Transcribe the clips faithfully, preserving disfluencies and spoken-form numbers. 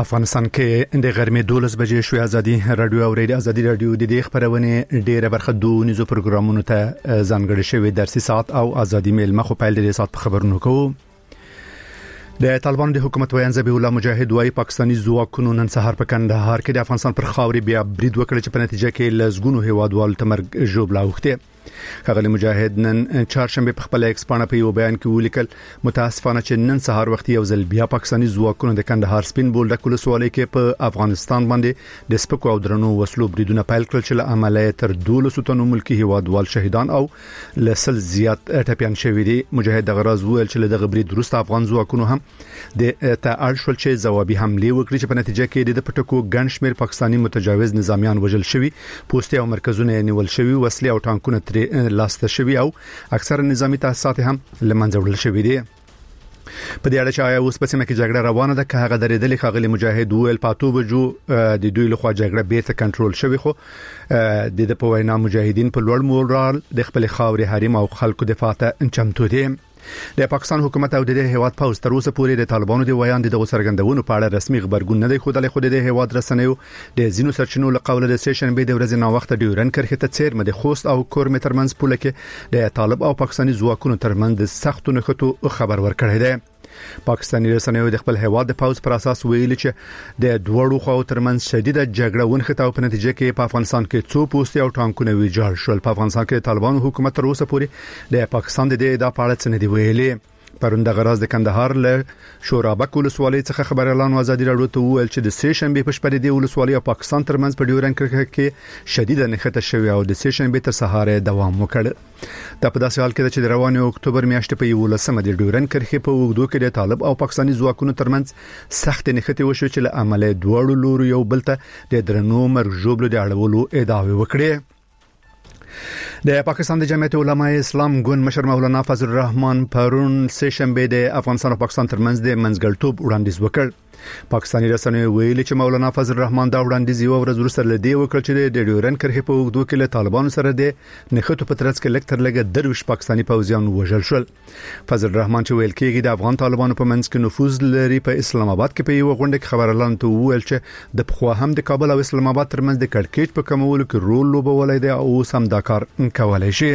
افغانستان کې د غرمې دولس بجې شوې ازادي رادیو او ریډیو ازادي رادیو د دې خبرونه ډیره برخه دوه نيزو پروګرامونو ته ځانګړي شوی درسي ساعت او ازادي میل مخ په دې ساعت خبرونه کوو. د طالبان د حکومت ویان ذبیح الله مجاهد وايي پاکستاني ځواکونو نن سهار په کندهار کې د افغانستان پر خاورې بیا برید وکړ چې په نتیجه کې لزګونو هیوادوال تمرګ جوړ لاوخته. خغلی مجاهد نن چهارشنبه په خپل ایکس پاڼه په یو بیان کې ولیکل متاسفانه چې نن سهار وخت یو ځل بیا پاکستاني ځواکونو د کندهار سپین بولډک ولسوالۍ کې په افغانستان باندې د سپکو او درنو وسلو بریدونه پیل کړل چې له عملیات تر دولس تنو ملکی هیوادوال شهیدان او لسل زیات ټپيان شوی دي. مجاهد د غراز ویل چې د برید وروسته افغان ځواکونو هم د تعالشل چې جوابي حمله وکړي چې په نتیجه کې د پټکو ګڼ شمېر پاکستاني متجاوز نظامیان وژل شوی، پوسټي او مرکزونه نیول شوی، وسلې او ټانکونه لاسته شوی او اکثر نظامی تاسیسات هم لمنځه وړل شوی دي. په دې اړه چې آیا اوس په سیمه کې جګړه روانه ده که هغه درېدلې خغلی مجاهد ویل پاتو بجو د دوی له خوا جګړه بیرته کنټرول شوی، خو د د په وینا مجاهدین په لوړ مورال د خپل خاورې حریم او خلکو دفاع ته چمتو دي. د پاکستان حکومت او د هیواد پوز تر اوسه پورې د طالبانو د ویان د څرګندونو په اړه رسمي خبرګون نه دی خوده خو د هیواد رسنیو د زینو سرچینو له قوله د سیشن به د ورځې نو وخت ډیورن کرخه ته چیر مده خوست او کور متر منځ پوله کې د طالب او پاکستاني ځواکونو ترمنځ د سختو نخټو خبر ورکړی دی. پاکستاني رسنیو د خپل هیواد د پاوز پر اساس ویلي چې د دوړو خو ترمنځ شدیده جګړه ونخته او په نتیجه کې په افغانستان کې څو پوسټي او ټانکونه ویجاړ شول. په افغانستان کې طالبان حکومت تر اوسه پورې د پاکستان د دې د پاړه څخه دی ویلي. پرونده غراز د کندهار له شورابک ولسوالۍ څخه خبر اعلان ازادي راډیو ته ویل چې د سیشن به په شپه د ولسوالۍ او پاکستان ترمنځ په ډیورن کرښه کې شدیده نښته شوی او د سیشن به تر سهار دوام وکړ. دا په داسې حال کې چې د رواني اکتوبر میاشتې په یولسمه د ډیورن کرښه په وګړو کې د طالب او پاکستاني ځواکونو ترمنځ سخت نښته وشو چې له عمله دوړو لوري یو بلته د درنو مرګ جوړلو د اړولو ادعا وکړه. د پاکستان د جمعیت علماء اسلام ګوند مشر مولانا فضل الرحمن پرون سهشنبه د افغانستان او پاکستان ترمنځ د منځګړیتوب وړاندیز وکړ. پاکستاني رسنیو ویلي چې مولانا فضل الرحمن دا وړاندیز یو ورځ وروسته لدی وکړ چې د ډیورن کرښې په وګړو کې له طالبانو سره د نښتو په ترڅ کې لکتر لګ درویش پاکستاني پوځیان وژل شول. فضل الرحمن چې ویل کېږي د افغان طالبانو په منځ کې نفوذ لري په اسلام آباد کې په یو غونډه کې خبر اعلان ته ویل چې د پخوا هم د کابل او اسلام آباد ترمنځ د کړکېچ په کمولو کې رول لوبولای دی او سم دا کار کولای شي.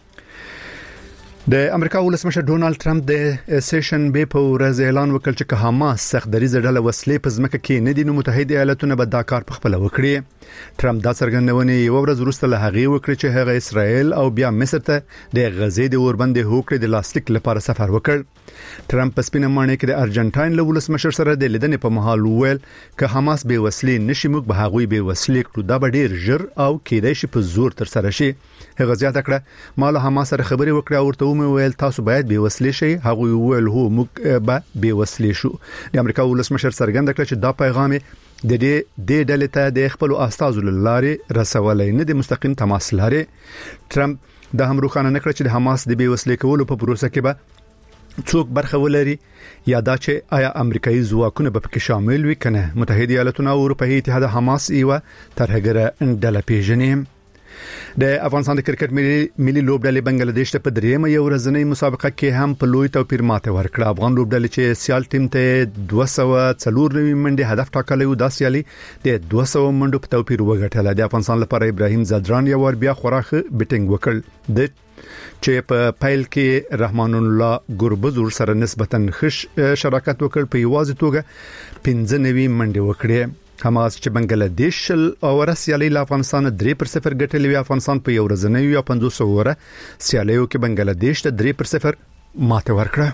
د امریکا ولسمشر ډونالد ټرمپ د سیشن به په ورځ اعلان وکړ چې حماس سخت دریځ ډله وسلې په ځمکه کې نه دي نو متحده ایالاتونه به دا کار په خپل وکړي. ټرمپ دا څرګندونه یو ورځ وروسته له هغه وکړ چې هغه اسرائیل او بیا مصر ته د غزې د اوربند هوکړې د لاسلیک لپاره سفر وکړ. ټرمپ په سپینه مانه کې د ارجنټاین له ولسمشر سره د لیدنې په مهال وویل چې حماس به وسلې نشي موږ به هغوی به وسلې کړو دا به ډیر ژر او کېدای شي په زور تر سره شي. هغه زیاته کړه ما له حماس سره خبرې وکړه او ورته وویل تاسو باید به وسلې شي. هغوی وویل هو موږ به به وسلې شو. د امریکا ولسمشر څرګنده کړ چې دا پیغام د دې د ډلې ته د خپل استازو لاره رسولای نه د مستقیم تماس لري. ټرمپ د هم روښانه نکړ چې د حماس د به وسلې کولو په پروسه کې به څوک برخه ولري یا دا چې آیا امریکایي ځواکونه به پکې شامل وي کنه. متحده ایالاتونه او اروپאי اتحاد حماس یو ترهګره ډله پیژني. د افغانستان د کرکټ ملي ملي لوبډلې بنگلاديش ته په دریمه یو ورځنۍ مسابقه کې هم په لوی توپیر ماته ورکړه. افغان لوبډلې چې سیال ټیم ته دوه سوه څلور نوي منډي هدف ټاکلی و دا سیالي د دوه سوه منډو په توپیر وګټله. د افغانستان لپاره ابراهیم زدران یو ور بیا خوراخه بیټینګ وکړ د چې په پایل کې رحمان الله ګوربزور سره نسبتاً خش شراکت وکړ په یوازې توګه پنځه نوي منډي وکړي. حماس چې بنگلاديش او رسیالي له افغانستان درې پر صفر ګټلې وی. افغانستان په یو ورځنۍ یا پنځوس اوره سیالیو کې بنگلاديش ته درې پر صفر ماته ورکړه.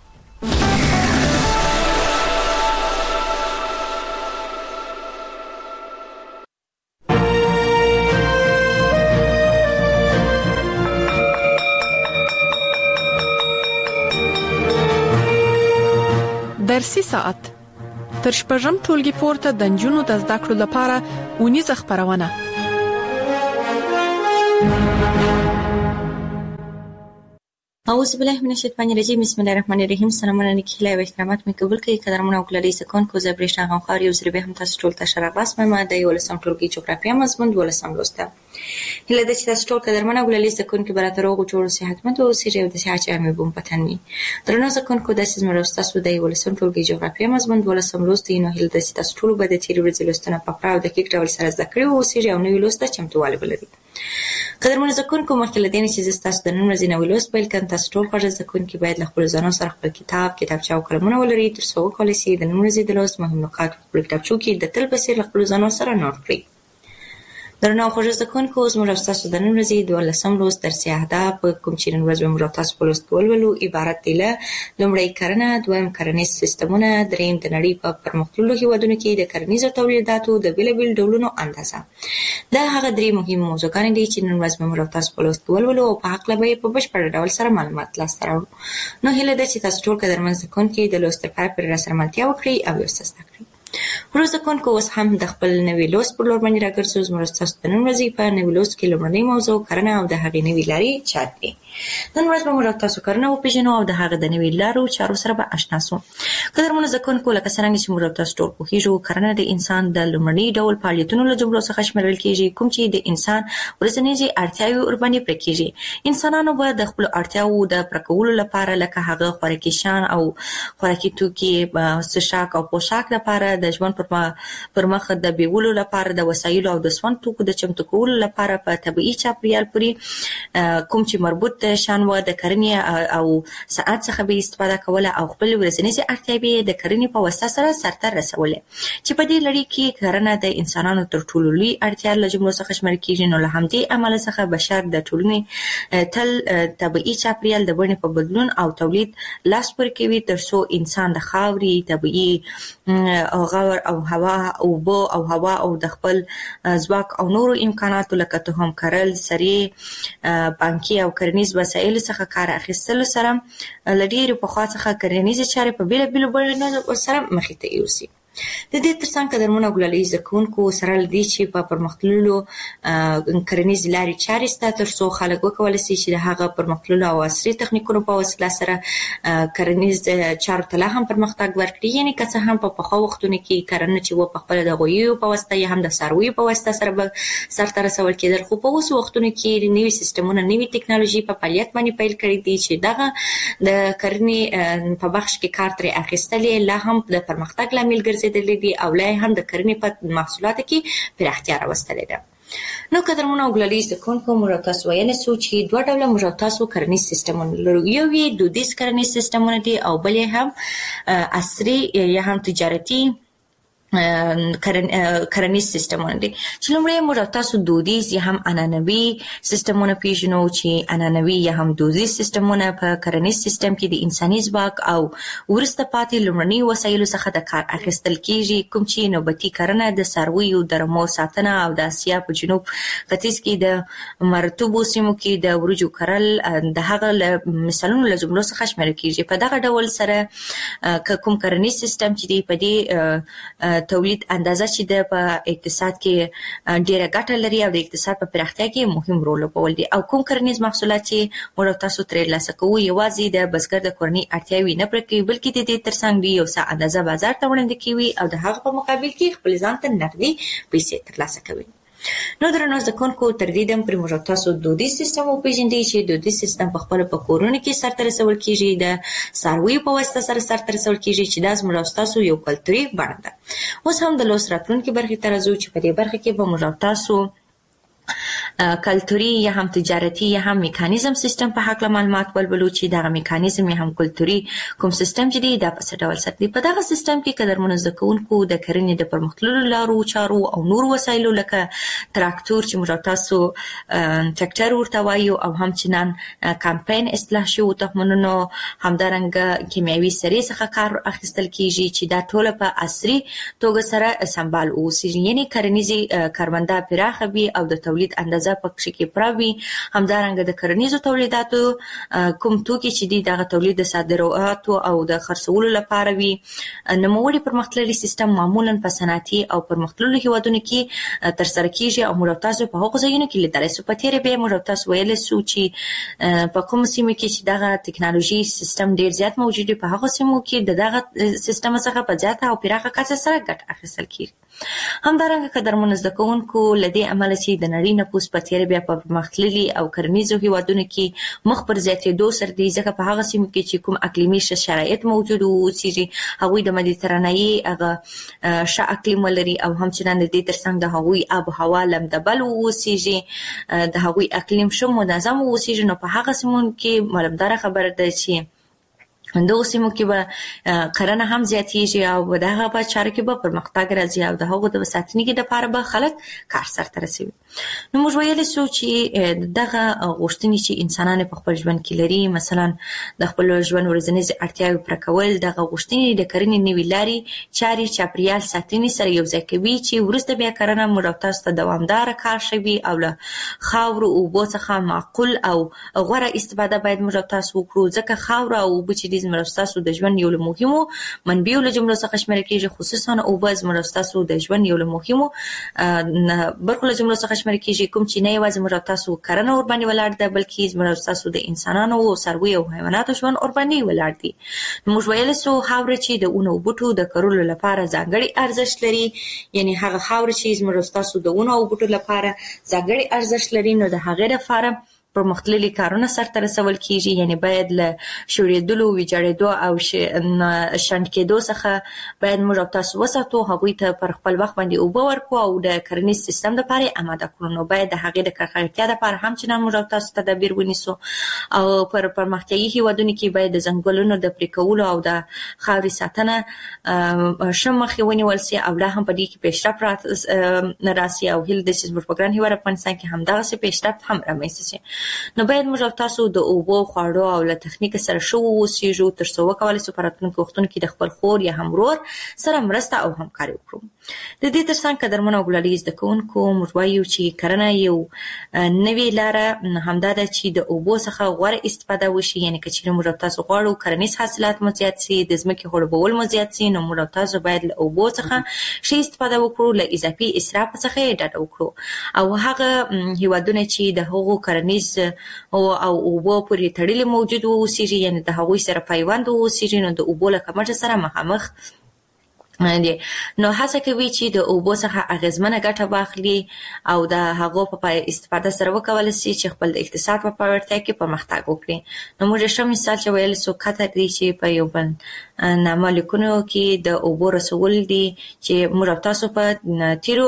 درسي ساعت تر شپږم ټولګي پورته د جنونو د زده کړو لپاره ونیزه خبرونه. اعوذ بالله من الشیطان الرجیم بسم الله الرحمن الرحیم. سلامونه نیکیله و احترامات می قبول کړئ قدرمن او کلري سکون کو زبرش غم خار یو زری به هم تاسو ټول ته شراباس ما د یو لسم ټولګي جغرافیه مضمون ولسم لوسته. هله د چې تاسو ټول قدرمن او کلري سکون کې براتر او جوړ صحتمند او سیری د صحت مې بوم پتنوي. درنو سکون کو د سیمه راست تاسو د یو لسم ټولګي جغرافیه مضمون ولسم لوسته نو هله د چې تاسو ټول به د تیری ورځې لوستنه په پراو د کیک ډول سره ذکر او سیری او نو لوسته چمتواله بلدي. قدرمن زکون کوم مخکې لدین چې تاسو د نن ورځې نو لوست پیل کړئ تاسو ټول غواړئ زکون کې باید خپل ځانو سره خپل کتاب کتابچه او قلمونه ولرئ تر څو وکولای شئ د نن ورځې د لوست مهم نکات په کتابچو کې د تل بسیر خپل ځانو سره نوٹ کړئ. درنو خوږ زکون کو زموږ تاسو د نن ورځې د لسم لوست درسي اهداف کوم چې نن ورځ موږ تاسو په لوست کولو عبارت دي له لومړی کرنه دویم کرنیز سیستمونه دریم د نړۍ په پرمختللو هیوادونو کې د کرنیزو تولیداتو د بیلابیل ډولونو اندازه. دا هغه درې مهم موضوعګان دي چې نن ورځ موږ تاسو په لوست کولو او په حق لبه په بشپړ ډول سره معلومات لاسته راوړو. نو هیله ده چې تاسو ټول قدرمن زکون کې د لوست لپاره پر رسره ملتیا وکړئ او یو څه زده کړئ. ورځ کون کو اوس هم د خپل نوی لوست پر لور باندې راګرځو. زموږ تاسو د نن ورځې په نوی لوست کې لومړنۍ موضوع کرنه او د هغې نوې لارې چارې دي. نن ورځ به موږ تاسو کرنه وپېژنو او د هغه د نوې لارو چارو سره به اشنا سو. قدرمنو زه کون کو لکه څنګه چې موږ تاسو ټول پوهیږو کرنه د انسان د لومړني ډول فعالیتونو له جملو څخه شمیرل کیږي کوم چې د انسان ورځنیو اړتیاوې ورباندې پوره کیږي. انسانانو به د خپل اړتیاو د پوره کولو لپاره لکه هغه خوراکي شیان او خوراکي توکي څښاک او پوشاک لپاره د ژوند پر پر مخ د بیولو لپاره د وسایلو او د سون توکو د چمتو کولو لپاره په طبيعي چاپیریال پورې کوم چې مربوط شان و د کرنې او صنعت څخه به استفاده کوله او خپل ورځنیو اړتیاوې د کرنې په واسطه سره سرته رسولې چې په دې لړۍ کې کرنه د انسانانو تر ټولو لوی اړتیا له جملو څخه شمېرل کیږي. نو له همدې عمل څخه بشر د ټولنې تل طبيعي چاپیریال د بڼې په بدلون او تولید لاس پورې کوي ترڅو انسان د خاوري طبيعي غور او هوا او بو او هوا او د خپل ځواک او نورو امکاناتو لکه تهم کرل سری بانکي او کرنیز وسایل څخه کار اخیستل سره لډیر په خاصه څخه کرنیز چارې په بیل بیل بڼه سره مخې ته یوسي. د دې ترڅنګ قدرمنو ګلالي زکونکو سره لدی چې په پرمختللو کرنیز لارې چارې ستاسو ترڅو خلک وکولای شي چې د هغه پرمختللو او عصري تخنیکونو په وسیله سره کرنیز چارو ته هم پرمختګ ورکړي. یعنی که څه هم په پخوا وختونو کې کرنه چې و په خپل د غویو په واسطه یا هم د څارویو په واسطه سره به سرته رسول کېدل خو په اوس وختونو کې نوي سیستمونه نوي ټکنالوژي په فعالیت باندې پیل کړي دي چې دغه د کرنې په بخش کې کار ترې اخیستلې لا هم د پرمختګ لامل ګرځي دي او لا هم د کرنې په محصولاتو کې پراختیا راوستلې ده. نو قدرمنو ګلالي زکونکو موږ تاسو ویل سو چې دوه ډوله موږ تاسو کرنیز سیستمونه لرو. یو یې دودیز کرنیز سیستمونه دي او بل هم عصري یا هم تجارتي کرن کرنیز سیستمونه دي. چې لومړی موږ تاسو دودیز یا هم عنعنوي سیستمونه پیژنو چې عنعنوي یا هم دودیز سیستمونه په کرنیز سیستم کې د انساني ځواک او ورسته پاتې لومړني وسایلو څخه د کار اخیستل کیږي کوم چې نوبتي کرنه د څارویو د رمو ساتنه او د اسیا په جنوب ختیځ کې د مرطوبو سیمو کې د ورجو کرل د هغه مثالونو له جملو څخه شمیرل کیږي. په دغه ډول سره کوم کرنیز سیستم چې دی په دې تولید اندازه چې د په اقتصاد کې ډیره ګټه لري او د اقتصاد په پراختیا کې مهم رول لوبول دي او کوم کرنیز محصولات چې موږ تاسو ترې لاسه کوو یوازې د بزګر د کورنۍ اړتیاوې نه پوره کوي بلکې د دې ترڅنګ دی یو څه اندازه بازار ته وړاندې کوي او د هغه په مقابل کې خپل ځان ته نقدي پیسې ترلاسه کوي. نو درنو زکونکو تر دې دم پر موږ تاسو دودیز سیستم وپېژندئ چې دودیز سیستم په خپل په کورونو کې سرته رسول کیږي د څارویو په واسطه سره سرته رسول کیږي چې دا زموږ تاسو یو کلتوري بڼه ده. اوس هم د لوست راتلونکي برخې ته راځو چې په دې برخه کې به موږ تاسو کلتوري یا هم تجارتي یا هم میکانیزم سیستم په حق معلومات ولولو چې دا میکانیزم یا هم کلتوري کوم سیستم چې دی دا په څه ډول ساتي. په دغه سیستم کې قدرمنو زکونکو د کرنې د پرمختللو لارو چارو او نور وسایلو لکه تراکتور چې موږ تاسو ټریکټر ورته وایو او هم چنان کمپاین اصلاح شو تخمونونو همدارنګه کیمیاوي سرې څخه کار اخیستل کیږي چې دا ټول په عصري توګه سره سمبال اوسي. یعنی کرنیزي کارمنده پراخه وي او د تولید اندازه اندازه پکې کې پراوي. همدارنګه د کرنیزو تولیداتو کوم توکي چې دي دغه تولید د صادراتو او د خرڅولو لپاره وي. نوموړي پرمختللي سیستم معمولا په صنعتي او پرمختللو هیوادونو کې تر سره کیږي او موږ تاسو په هغو ځایونو کې لیدلای شو. په تیرې به موږ تاسو ویل شو چې په کوم سیمه کې چې دغه ټکنالوژي سیستم ډیر زیات موجود دی په هغه سیمو کې دغه سیستم څخه په زیاته او پراخه کچه سره ګټه اخیستل کیږي. همدارنګه قدرمن زده کوونکو لدې عمل چې د نړۍ نفوس په تیرې بیا په پرمختللي او کرنیزو هیوادونو کې مخ پر زیاتېدو سره دی ځکه په هغه سیمو کې چې کوم اقلیمي شرایط موجود وو چې هغوی د مدیترانه‌ایي هغه ښه اقلیم ولري او همچنان د دې ترڅنګ د هغوی آب و هوا لمدبل واوسیږي د هغوی اقلیم ښه منظم واوسیږي. نو په هغه سیمو کې معلومدار خبره ده چې دغه سیمو کې به کرنه هم زیاتېږي او دغه په چارو کې به پرمختګ راځي او د هغو د ساتنې لپاره به خلک کار سرته رسوي. نو موږ ویلی شو چې دغه غوښتنې چې انسانان په خپل ژوند کې لري، مثلا د خپل ژوند ورځنیزې اړتیاوې پوره کول، دغه غوښتنې د کرنې نوې لارې چارې چاپریال ساتنې سره یو ځای کوي چې وروسته بیا کرنه موږ او تاسو ته دوامداره کار شوي او له خاورو اوبو څخه معقول او غوره استفاده باید موږ او تاسو وکړو ځکه خاوره او اوبه چې دي زموږ او تاسو د ژوند یو له مهمو منبعو له جملو څخه شمیرل کېږي، خصوصا اوبه زموږ او تاسو د ژوند یو له مهمو برخو له جملو څخه شمیرل کېږي، کوم چې نه یوازې موږ او تاسو کرنه ورباندې ولاړ ده بلکې زموږ او تاسو د انسانانو او څارویو او حیواناتو ژوند ورباندې ولاړ دي. موږ ویلی شو خاوره چې د ونو او بوټو د کرلو لپاره ځانګړی ارزښت لري، یعنی هغه خاوره چې زموږ او تاسو د ونو او بوټو لپاره ځانګړی ارزښت لري، نو د هغې لپاره پرمختللي کارونه سرته رسول کیږي. یعنی باید له شوړېدلو، ویجاړېدو او شنډ کېدو څخه باید موږ او تاسو وساتو، هغوی ته پر خپل وخت باندې اوبه ورکړو او د کرنیز سیستم لپاره یې اماده کړو. نو باید د هغې د ککړتیا لپاره هم چنان موږ او تاسو تدابیر ونیسو او پر پرمختیایي هیوادونو کې باید د ځنګلونو د پرې کولو او د خاورې ساتنه ښه مخې ونیول سي او لا هم په دې کې پیشرفت راسي او هیله ده چې زموږ په ګران هېواد افغانستان کې همدغسې پیشرفت هم رامنځته سي. نو باید موږ او تاسو د اوبو، خواړو او له تخنیک سره ښه واوسیږو تر څو وکولی شو په راتلونکو وختونو کې د خپل خور یا هم ورور سره مرسته او همکاري وکړو. د دې ترڅنګ قدرمنو او ګلالي زده کوونکو موږ وایو چې کرنه یو نوې لاره همدا ده چې د اوبو څخه غوره استفاده وشي. یعنې که چېرې موږ او تاسو غواړو کرنیز حاصلات مو زیات سي، د ځمکې خړوبول مو زیات سي، نو موږ او تاسو باید له اوبو څخه ښه استفاده وکړو، له اضافي اسراف څخه یې ډډه وکړو. او هغه هیوادونه چې د هغو کرنیز او او اوبو پورې تړلي موجود واوسیږي، یعنې د هغوی سره پیوند واوسیږي، نو د اوبو له کمښت سره مخامخ دي. نو هڅه کوي چې د اوبو څخه اغیزمنه ګټه واخلي او د هغو په استفاده سره وکولی شي چې خپل د اقتصاد په پیاوړتیا کې پرمختګ وکړي. نو موږ ښه مثال چې ویل شو قطر دی چې په یو بل نامه لیکونو کې د اوبو رسول دي چې موږ او تاسو په تیرو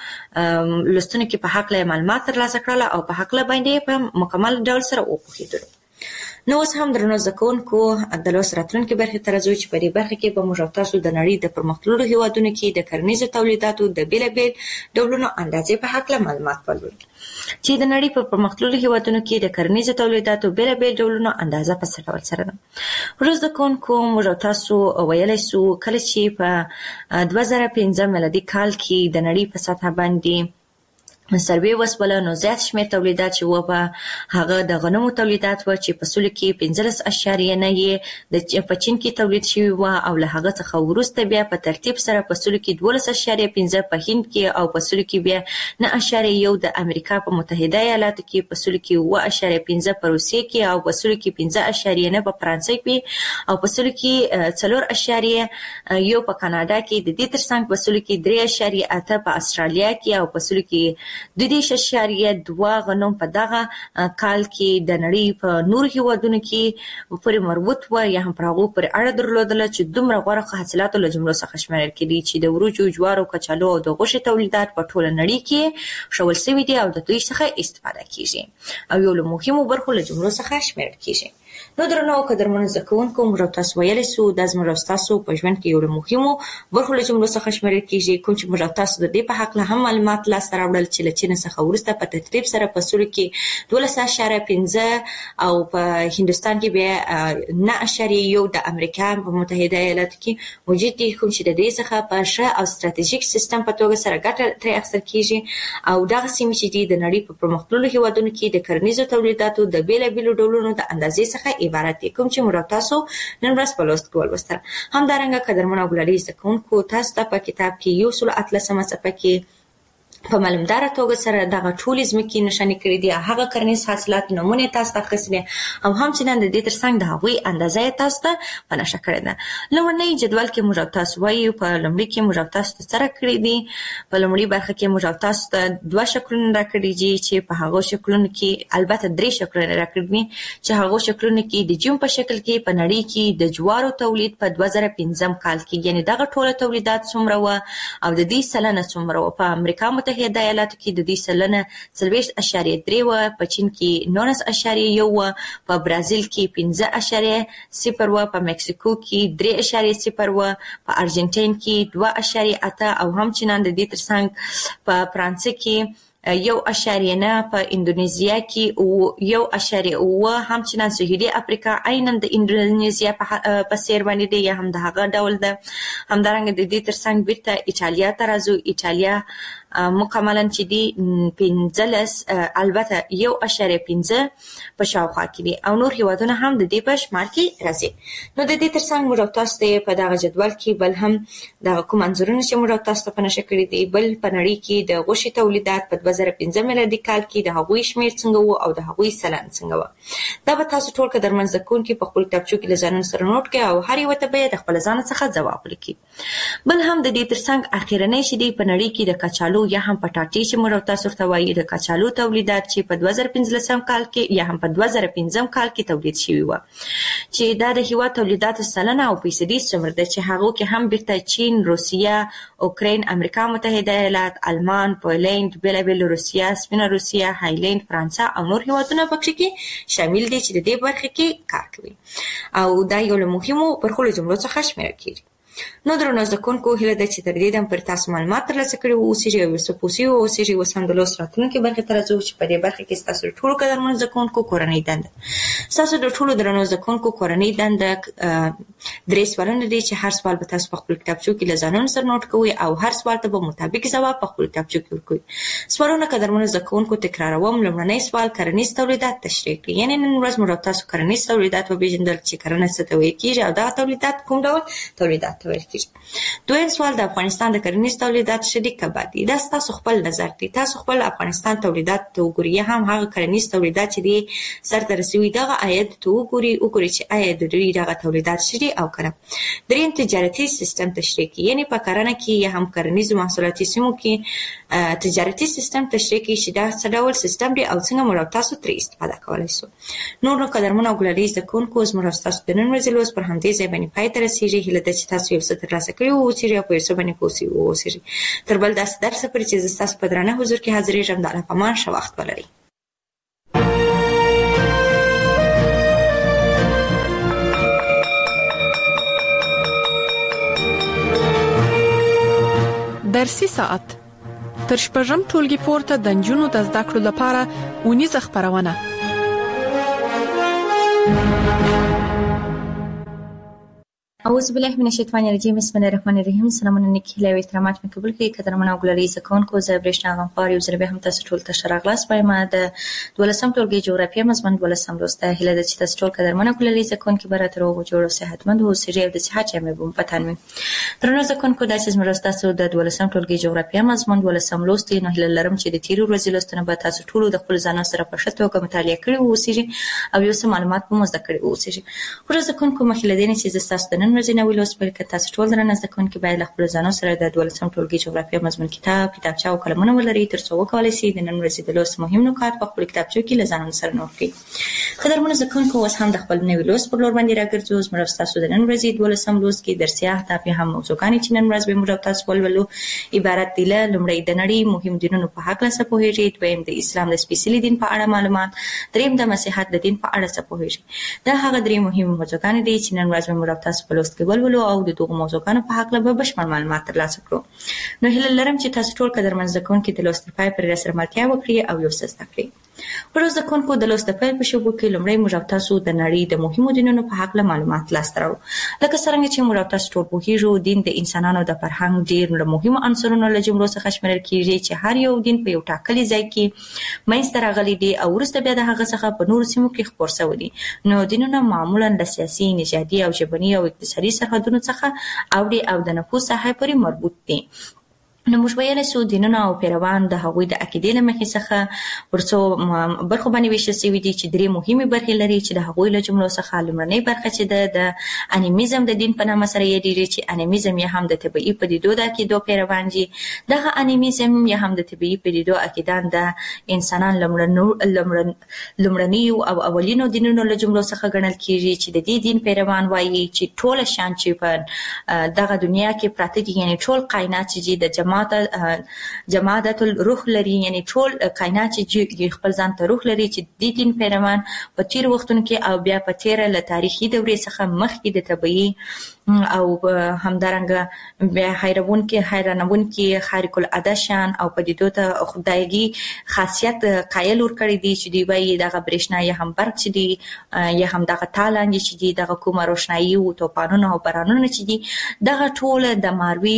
لوستونو کې په هکله معلومات ترلاسه کړل او په هکله باندې په مکمل ډول سره وپوهېدلو. نو اوس هم درنو زده کوونکو د لوست راتلونکې برخې ته راځو چې په دې برخه کې به موږ او تاسو د نړۍ د پرمختللو هیوادونو کې د کرنیزو تولیداتو د بېلابېل ډولونو اندازې په هکله معلومات ولرو. چې د نړۍ په پرمختللو هیوادونو کې د کرنیزو تولیداتو بېلابېل ډولونو اندازه په څه ډول سره ده. ورو زده کوونکو موږ او تاسو ویلی شو کله چې په دوه زره پنځه میلادي کال کې د نړۍ په سطحه باندې سروې وسوله، نو زیات شمېر تولیدات چې وه په هغه د غنمو تولیدات وه چې په سلو کې پنځلس اشاریه نه یې د په چین کې تولید شوي وه او له هغه څخه وروسته بیا په ترتیب سره په سلو کې دولس اشاریه پنځه په هند کې او په سلو کې بیا نه اشاریه یو د امریکا په متحده ایالاتو کې، په سلو کې اووه اشاریه پنځه په روسیې کې او په سلو کې پنځه اشاریه نه په فرانسې کې او په سلو کې څلور اشاریه یو په کاناډا کې، د دې ترڅنګ په سلو کې درې اشاریه اته په استرالیا کې او په سلو کې دوه دېرش اشاریه دوه غنم په دغه کال کې د نړۍ په نورو هیوادونو کې پورې مربوط وه یا هم پر هغو پورې اړه درلودله چې دومره غوره حاصلاتو له جملو څخه شمیرل کېدي چې د وریجو، جوارو، کچالو او د غوښې تولیدات په ټوله نړۍ کې ښول شوي دي او د دوی څخه استفاده کېږي او یو له مهمو برخو له جملو څخه شمیرل کېږي. نو درنو قدرمنو زکونکو موږ تاسو ویلې سو د زموږ تاسو په ژوند کې یو مهمو برخه له جملو څخه شمېرل کیږي کوم چې موږ تاسو د دې په حق له هم معلومات لا سره وړل چې له چین څخه ورسته په ترتیب سره په سوري کې دولس اشاریه پنځه او په هندستان کې به نه اشاریه یو د امریکا په متحده ایالاتو کې موجود دي کوم چې د دې څخه په ښه او ستراتیژیک سیستم په توګه سره ګټه ترې اخیستل کیږي او دغه سیمې چې د نړۍ په پرمختللو هیوادونو کې د کرنیزو تولیداتو د بیلابیلو ډولونو د اندازې څخه عبارت دي کوم چې موږ تاسو نن ورځ په لوست کې ولوستل. همدارنګه قدرمنو ګلالي زکونکو تاسو ته په کتاب کې یو سل اتلسمه صفحه کې په معلومدار توګه سره دغه ټول ځمکې نشانه کړې دي هغه کرنیز حاصلات نمونه تاسو ته خسنه او هم چې نن د دې ترڅنګ د هغوی اندازې تاسو ته په نشه کړې ده. لومړنی جدول کې موږ تاسو وایو په لومړي کې موږ تاسو ته سره کړې دي په لومړي برخه کې موږ تاسو ته دوه شکلونه راکړي دي چې په هغه شکلونو کې البته درې شکلونه راکړي دي چې هغه شکلونه کې د جون په شکل کې په نړۍ کې د جوارو تولید په دوه زره پنځم کال کې یعنی دغه ټول تولیدات څومره و او د دې سلنه څومره و په امریکا متحده د ایالاتو کې د دې سلنه څلوېښت اشاریه درې و په چین کې نولس اشاریه یو و په برازیل کې پنځه اشاریه صفر و په مکسیکو کې درې اشاریه صفر و په ارجنټاین کې دوه اشاریه اته او هم چنان د دې ترڅنګ په فرانسې کې یو اشاریه نه په اندونیزیا کې او یو اشاریه او هم چنان سویلي افریقا عیناً د اندونیزیا په څیر باندې دی یا هم د هغه ډول ده. همدارنګه د دې ترڅنګ بیرته ایتالیا ته راځو. ایتالیا مکملاً چې دی پنځلس البته یو اشاریه پنځه په شاوخوا کې دي او نور هیوادونه هم د دې په شمار کې راځي. نو د دې ترڅنګ موږ تاسو ته په دغه جدول کې بل هم د کوم انځورونه چې موږ تاسو ته په نشه کړی دي بل په نړۍ کې د غوښې تولیدات په دوه زره پنځه میلادي کال کې د هغوی شمیر څنګه وو او د هغوی سلن څنګه وو. دا به تاسو ټول قدرمن زکونکو په خپل کتابچو کې لزانون سره نوٹ کړئ او هر یو ته به د خپل ځان څخه ځواب ولیکئ. بل هم د دې ترڅنګ اخیرنۍ شې دی په نړۍ کې د کچالو یا هم پټاټې چې موږ تاسو ته وایي د کچالو تولیدات چې په دوه زره پنځلسم کال کې یا هم په دوه زره پنځم کال کې تولید شوی و چې دا د هیواد تولیداتو سلنه او فیصدي څومره ده چې هغه کې هم بیرته چین، روسیه، اوکراین، امریکا متحده ایالات، آلمان، پولند، بیلابیل روسیه، سپینه روسیه، هایلند، فرانسه او نور هیوادونه پکې کې شامل دي چې د دې برخه کې کار کوي او دا یو له مهمو برخو جملو څخه شمیرل کیږي. نو درنو زکونکو هیله ده چې تر دې دم پر تاسو معلومات ترلاسه کړئ او اوسئ او سپوسي او اوسئ او سندلو راتلونکي برخه تر څو چې په دې برخه کې تاسو ټول قدرمن زکونکو کورنۍ دنده تاسو د ټول درنو زکونکو کورنۍ دنده درې سوالونه دي چې هر سوال به تاسو په خپل کتابچو کې لزانون سره نوٹ کوئ او هر سوال ته به مطابق جواب په خپل کتابچو کې ورکوئ. سوالونه قدرمن زکونکو تکراروم. لومړنی سوال کرنیز تولیدات تشریح کړئ. یعنی نن ورځ موږ تاسو کرنیز تولیدات وبېژندل چې کرنه څه ته وایي کیږي او دا تولیدات کوم ډول تولیدات ویل کیږي. دویم سوال د افغانستان د کرنیز تولیدات شریک کبادي. دا تاسو خپل نظر دی. تاسو خپل افغانستان تولیدات ته وګورئ هم هغه کرنیز تولیدات چې دي سر ته رسوي دغه عاید ته وګورئ وګورئ چې آیا د دوی دغه تولیدات شری او کنه. دریم تجارتي سیستم تشریح کړئ. یعنی په کرنه کې یا هم کرنیز محصولاتي سیمو کې تجارتي سیستم تشریح کړئ چې دا څه ډول سیستم دی او څنګه موږ تاسو ترې استفاده کولای شو. نور نو قدرمنو ګلالي زکونکو زموږ تاسو د نن ورځې لوست پر همدې ځای باندې پای ته رسیږي. هیله ده چې تاسو یو څه ترلاسه کړئ او چې په یوه باندې پوسی اوسئ. تر بل داس درس پر چې تاسو په درانه حضور کې حاضرېږم. د الله پامان ښه وخت ولرئ. درسي ساعت تر شپږم ټولګي پورته د نجونو د زده کړو لپاره ونیزه خبرونه. اعوذ بالله من الشیطان الرجیم. بسم الله الرحمن الرحیم. سلامونه نیکی له احترامات مې قبول کړئ. قدرمن او ګلالي زکونکو زه برېښنا غنخوار یو ځل به هم تاسو ټول ته شراغلاس وایم. د دولسم ټولګي جغرافیه مضمون دولسم لوسته. هیله ده چې تاسو ټول قدرمن او ګلالي زکونکو برات روغ جوړ او صحتمند اوسئ او د صحت چمه بوم پتان مې. درنو زکونکو د چې زموږ تاسو د دولسم ټولګي جغرافیه مضمون دولسم لوستي نو هیله لرم چې د تیرو ورځې لوستنه به تاسو ټول د خپل ځان سره په ښه توګه مطالعه کړئ او اوسئ او یو څه معلومات مو زده کړئ اوسئ. خو زکونکو مخکې لدې نه چې تاسو د نن نن ورځې نوې لوست پیل کړ. تاسو ټول درنه زده کوونکي باید له خپلو ځانو سره د دولسم ټولګي جغرافیه مضمون کتاب، کتابچه او قلمونه ولرئ تر څو وکولای شئ د نن ورځې د لوست مهم نکات په خپلو کتابچو کې له ځانونو سره نوٹ کړئ. قدرمنو زده کوونکو، اوس هم د خپل نوي لوست پر لور باندې راګرځو. زموږ او ستاسو د نن ورځې دولسم لوست کې درسي اهداف یا هم موضوعګانې چې نن ورځ به موږ او تاسو ولولو عبارت دي له: لومړی د نړۍ مهم دینونو په هکله څه پوهېږئ، دویم د اسلام د سپېڅلي دین په اړه معلومات، دریم د مسیحیت د دین په اړه څه پوهېږئ. دا هغه درې مهمې موضوعګانې دي چې نن ورځ به موږ او تاسو په لوست کې ولولو او د دغو موضوعګانو په هکله به بشپړ معلومات ترلاسه کړو. نو هیله لرم چې تاسو ټول قدرمن زده کوونکي د لوست په پای پورې راسره ملتیا وکړئ او یو څه زده کړئ. پر زده کوونکو د لوست پیل په شوبو کې لومړی موږ او تاسو د نړۍ د مهمو دینونو په هکله معلومات لاسته راوړو. لکه څرنګه چې موږ او تاسو ټول پوهېږو، دین د انسانانو د فرهنګ ډېر له مهمو عنصرونو له جملو څخه شمیرل کېږي چې هر یو دین په یو ټاکلي ځای کې منځته راغلی دی او وروسته بیا د هغه څخه په نورو سیمو کې خپور شوی دی. نو دینونه معمولا له سیاسي، نژادي او ژبني او اقتصادي سرحدونو څخه اوړي او د نفوذ ساحې پورې مربوط دي. نو موږ ویلی شو دینونه او پیروان د هغوی د عقیدې له مخې څخه پر څو برخو باندې ویشل شوي دي چې درې مهمې برخې لري چې د هغوی له جملو څخه لومړنۍ برخه چې ده د انیمیزم د دین په نامه سره یادېږي چې انیمیزم یا هم د طبیعي پدیدو د عقیدو پیروان دي. دغه انیمیزم یا هم د طبیعي پدیدو عقیدان د انسانان لومړنیو او اولینو دینونو له جملو څخه ګڼل کېږي چې د دې دین پیروان وایي چې ټوله شیان چې په دغه دنیا کې پراته دي، یعنې ټول کائنات چې د جماعت جماعت الروح لري، یعنی ټول کائنات چې خپل ځان ته روح لري، چې د دین پیروان په تیر وختونو کې او بیا په تیر له تاریخي دورې څخه مخکې د طبیعي او همدارنګه بیا حیرانونکي حیرانونکي خارق العاده شیان او پدیدو ته خدایګي خاصیت قایل ورکړي دي چې دوی وایي دغه برېښنا یا هم برق چې دي یا هم دغه تالاندې چې دي، دغه کومه روښنایي او توپانونه او بارانونه چې دي، دغه ټول د ماروي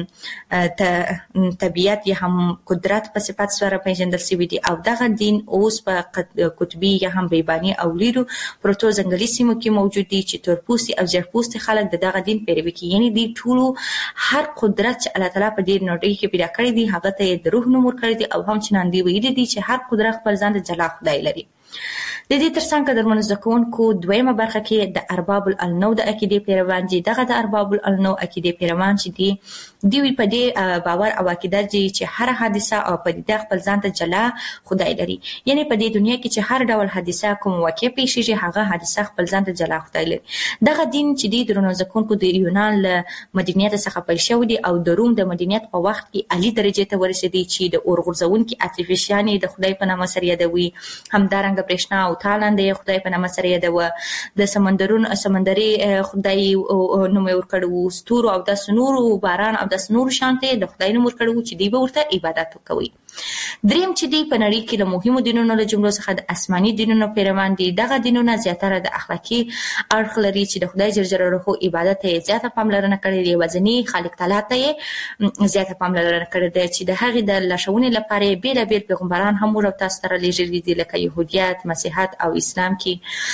طبیعت یا هم قدرت په صفت سره پیژندل شوي دي. او دغه دین اوس په قطبي یا هم بیاباني او لیرو پروتو ځنګلي سیمو کې موجود دي چې تورپوستي او زیړپوستي خلک د دغه دین پیروي کوي. یعنې دوی ټولو هر قدرت چې الله تعالی په دې نړۍ کې پیدا کړی دی هغه ته یې د روح نوم ورکړی دی او هم چنان دوی ویلي دي چې هر قدرت خپل ځان د جلا خدای لري. د دې ترڅنګ قدرمنو زده کوونکو دویمه برخه کې د ارباب النو د عقیدې پیروان دي. دغه د ارباب النو عقیدې پیروان چې دي دوی په دې باور او عقیده دي چې هر حادثه او پدیده خپل ځان ته جلا خدای لري. یعنی په دې دنیا کې چې هر ډول حادثه کوم واقع پیښیږي هغه حادثه خپل ځان ته جلا خدای لري. دغه دین چې دی درنو زده کوونکو د یونان له مدنیت څخه پیل شوی دی او د روم د مدنیت په وخت کې عالی درجه ته ورسېدی چې د اور غورځونکي عاطفیشیانې د خدای په نامه سره یادوي، همدارنګه برېښنا او تالاند یې خدای په نامه سره یادوه، د سمندرونو سمندري خدای نوم یې ورکړی و، ستورو او داسې نورو باران او داسې نورو شانته د خدای نوم ورکړی و چې دوی به ورته عبادت وکوي. دریم چې دی په نړۍ کې د مهمو دینونو له جملو څخه د آسماني دینونو پیروان دي. دغه دینونه زیاتره د اخلاقي اړخ لري چې د خدای جل جلاله عبادت ته زیاته پاملرنه کړې ده، وزنی خالق تعالی ته زیاته پاملرنه کړې ده چې د هغې د لارښوونې لپاره بیلابیل پیغمبران هم ور تاسو سره لېږلي دي لکه یهودیت، مسیحیت او اسلام کې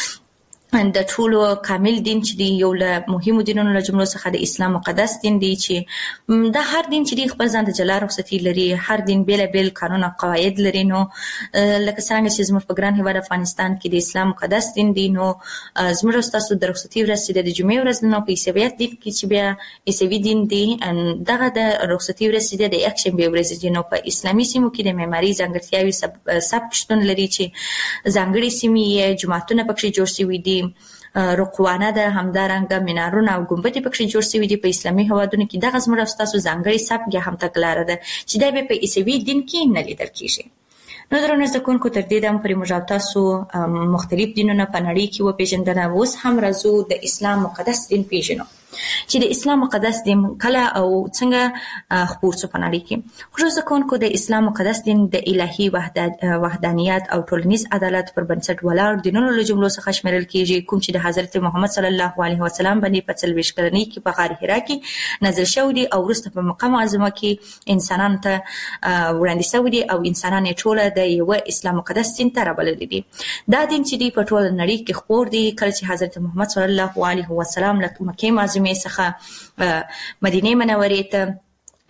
د ټولو کامل دین چې دی یو له مهمو دینونو له جملو څخه د اسلام مقدس دین دی چې دا هر دین چې دی خپل ځان ته جلا رخصتي لري، هر دین بیلابیل قانون او قواعد لري. نو لکه څنګه چې زموږ په ګران هیواد افغانستان کې د اسلام مقدس دین دی، نو زموږ ستاسو د رخصتي ورځ چې د جمعې ورځ نو په عیسویت دین کې چې بیا عیسوي دین دی دغه د رخصتي ورځ چې د یکشنبې ورځ دی. نو په اسلامي سیمو کې د معماري ځانګړتیاوې ثبت شتون لري چې ځانګړي سیمې جوماتونه پکې جوړ شوي دي، رقوانه ده، همدارنګه منارونه او ګمبدې پکې جوړ شوي دي. په اسلامي هوادونو کې دغه زموږ ستاسو ځانګړي سبک یا هم تګلاره ده چې دا به په عیسوي دین کې نه لیدل کېږي. نو درنو زده کوونکو تر دې دمه پورې موږ تاسو مختلف دینونه په نړۍ کې وپېژندل. اوس هم راځو د اسلام مقدس دین پېژنو چې د اسلام مقدس دین کله او څنګه خپور شو په نړۍ کې. خو زده کوونکو د اسلام مقدس دین د الهي وحدانیت او ټولنیز عدالت پر بنسټ ولاړ دینونو له جملو څخه شمیرل کېږي، کوم چې د حضرت محمد صلی الله علیه وسلم باندې په څلوېښت کلنۍ کې په غار حرا کې نازل شوی دی او وروسته په مکه معظمه کې انسانانو ته وړاندې شوی دی او انسانان یې ټوله د یوه اسلام مقدس دین ته رابللي دي. دا دین چې دی په ټوله نړۍ کې خپور دی کله چې حضرت محمد صلی الله علیه وسلم له مکې معظمه څخه مدینه منورې ته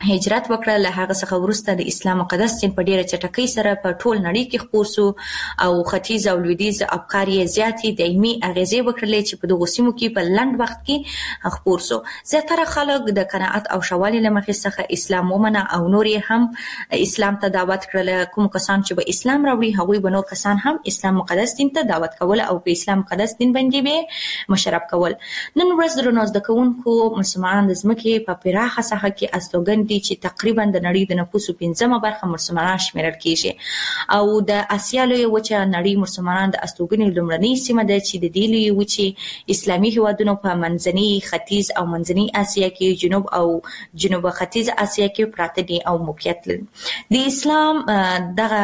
هجرت وکړه. له هغه څخه وروسته د اسلام مقدس دین په ډیره چټکۍ سره په ټول نړۍ کې خپور شو او ختیځ او لویدیځ افکار یې زیاتې دایمي اغیزې وکړلې چې په دغو سیمو کې په لنډ وخت کې خپور شو. زیاتره خلک د قناعت او شوالي له مخې څخه اسلام ومنه او نور یې هم اسلام ته دعوت کړل. کوم کسان چې به اسلام راوړي هغوی به نور کسان هم اسلام مقدس دین ته دعوت کول او په اسلام مقدس دین باندې به مشرف کول. نن ورځ درنو زده کوونکو مسلمانان د ځمکې په پراخه ساحه کې استوګن دي چې تقریبا د نړۍ د نفوسو پنځمه برخه مسلمانان شمیرل کیږي او د اسیا لویه وچه نړۍ مسلمانان د استوګنې لومړنۍ سیمه ده چې د دې لویې وچې اسلامي هیوادونو په منځني ختیځ او منځني اسیا کې جنوب او جنوب ختیځ اسیا کې پراته دي او موقعیت لري. د اسلام دغه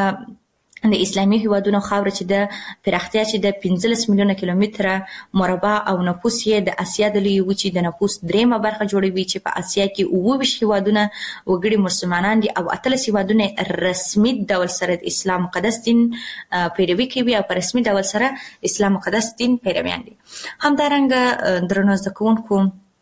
د اسلامي هیوادونو خاوره چې د پراختیا چې د پنځلس میلیونه کیلومتره مربع او نفوس یې د اسیا د لویې وچې د نفوس دریمه برخه جوړوي چې په اسیا کې اووه ویشت هیوادونه وګړي مسلمانان دي او اتلس هیوادونه رسمي ډول سره د اسلام مقدس دین پیروي کوي او په رسمي ډول سره اسلام مقدس دین پیرویان دي. همدارنګه درنو زده کوونکو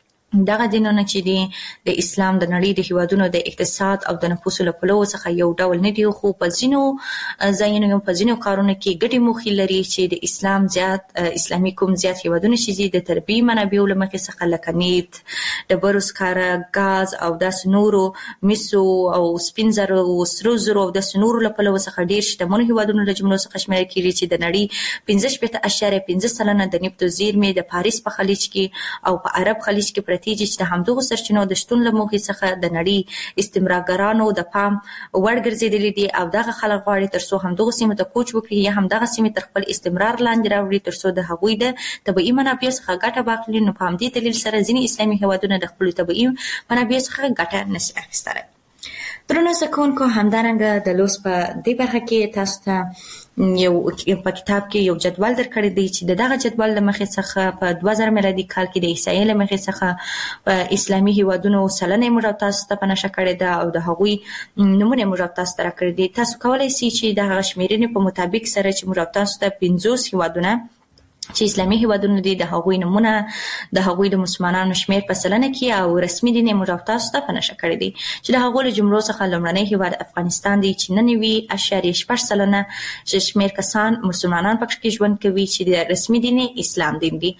دغه دینونه چې دي د اسلام د نړۍ د هیوادونو د اقتصاد او د نفوسو له پلوه څخه یو ډول نه دي خو په ځینو ځایونو په ځینو کارونو کې ګډې موخې لري چې د اسلام زیات اسلامي کوم زیات هیوادونه چې دي د طبیعي منابعو له مخې څخه لکه نفت، ډبرو سکاره، ګاز او داسې نورو مسو او سپین زرو او سرو زرو او داسې نورو له پلوه څخه ډېر شتمنو هیوادونو له جملو څخه شمیرل کېږي چې د نړۍ پنځه شپېته اعشاریه پنځه سلنه د نفتو زیرمې د پاریس په خلیج کې او په عرب خلیج کې پرتې چې د همدغو سرچینو د شتون له موخې څخه د نړۍ استعمارګرانو د پام وړ ګرځېدلي دي او دغه خلک غواړي تر څو همدغو سیمو ته کوچ وکړي یا همدغه سیمې تر خپل استمرار لاندې راوړي تر څو د هغوی د طبیعي منابعو څخه ګټه واخلي. نو په همدې دلیل سره ځینې اسلامي هیوادونه د خپلو طبیعي منابعو څخه ګټه نشي اخیستلی. درنو زده کوونکو همدارنګه د لوست په دې برخه کې تاسو ته یو په کتاب کې یو جدول درکړی دی چې دغه جدول له مخې څخه په دوه زره میلادي کال کې د عیسایي له مخې څخه په اسلامي هیوادونو سلنه موږ تاسو ته په نښه کړې ده او د هغوی نمونه موږ تاسو ته راکړي دي. تاسو کولی شئ چې د هغه شمیرنې په مطابق سره چې موږ تاسو ته پنځوس هیوادونه چې اسلامي هیوادونه دي د هغوی نمونه د هغوی د مسلمانانو شمیر په سلنه کې او رسمي دین موږ تاسو ته په نښه کړی دي چې د هغو له جملو څخه لومړنی هیواد افغانستان دی چې ننوي اعشاریه شپږ سلنه شمیر کسان مسلمانان پکې ژوند کوي چې د رسمي دین اسلام دین دي.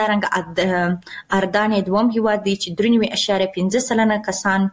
همدارنګه اردن دوم هیواد دی چې درې نوي اعشاریه پنځه سلنه کسان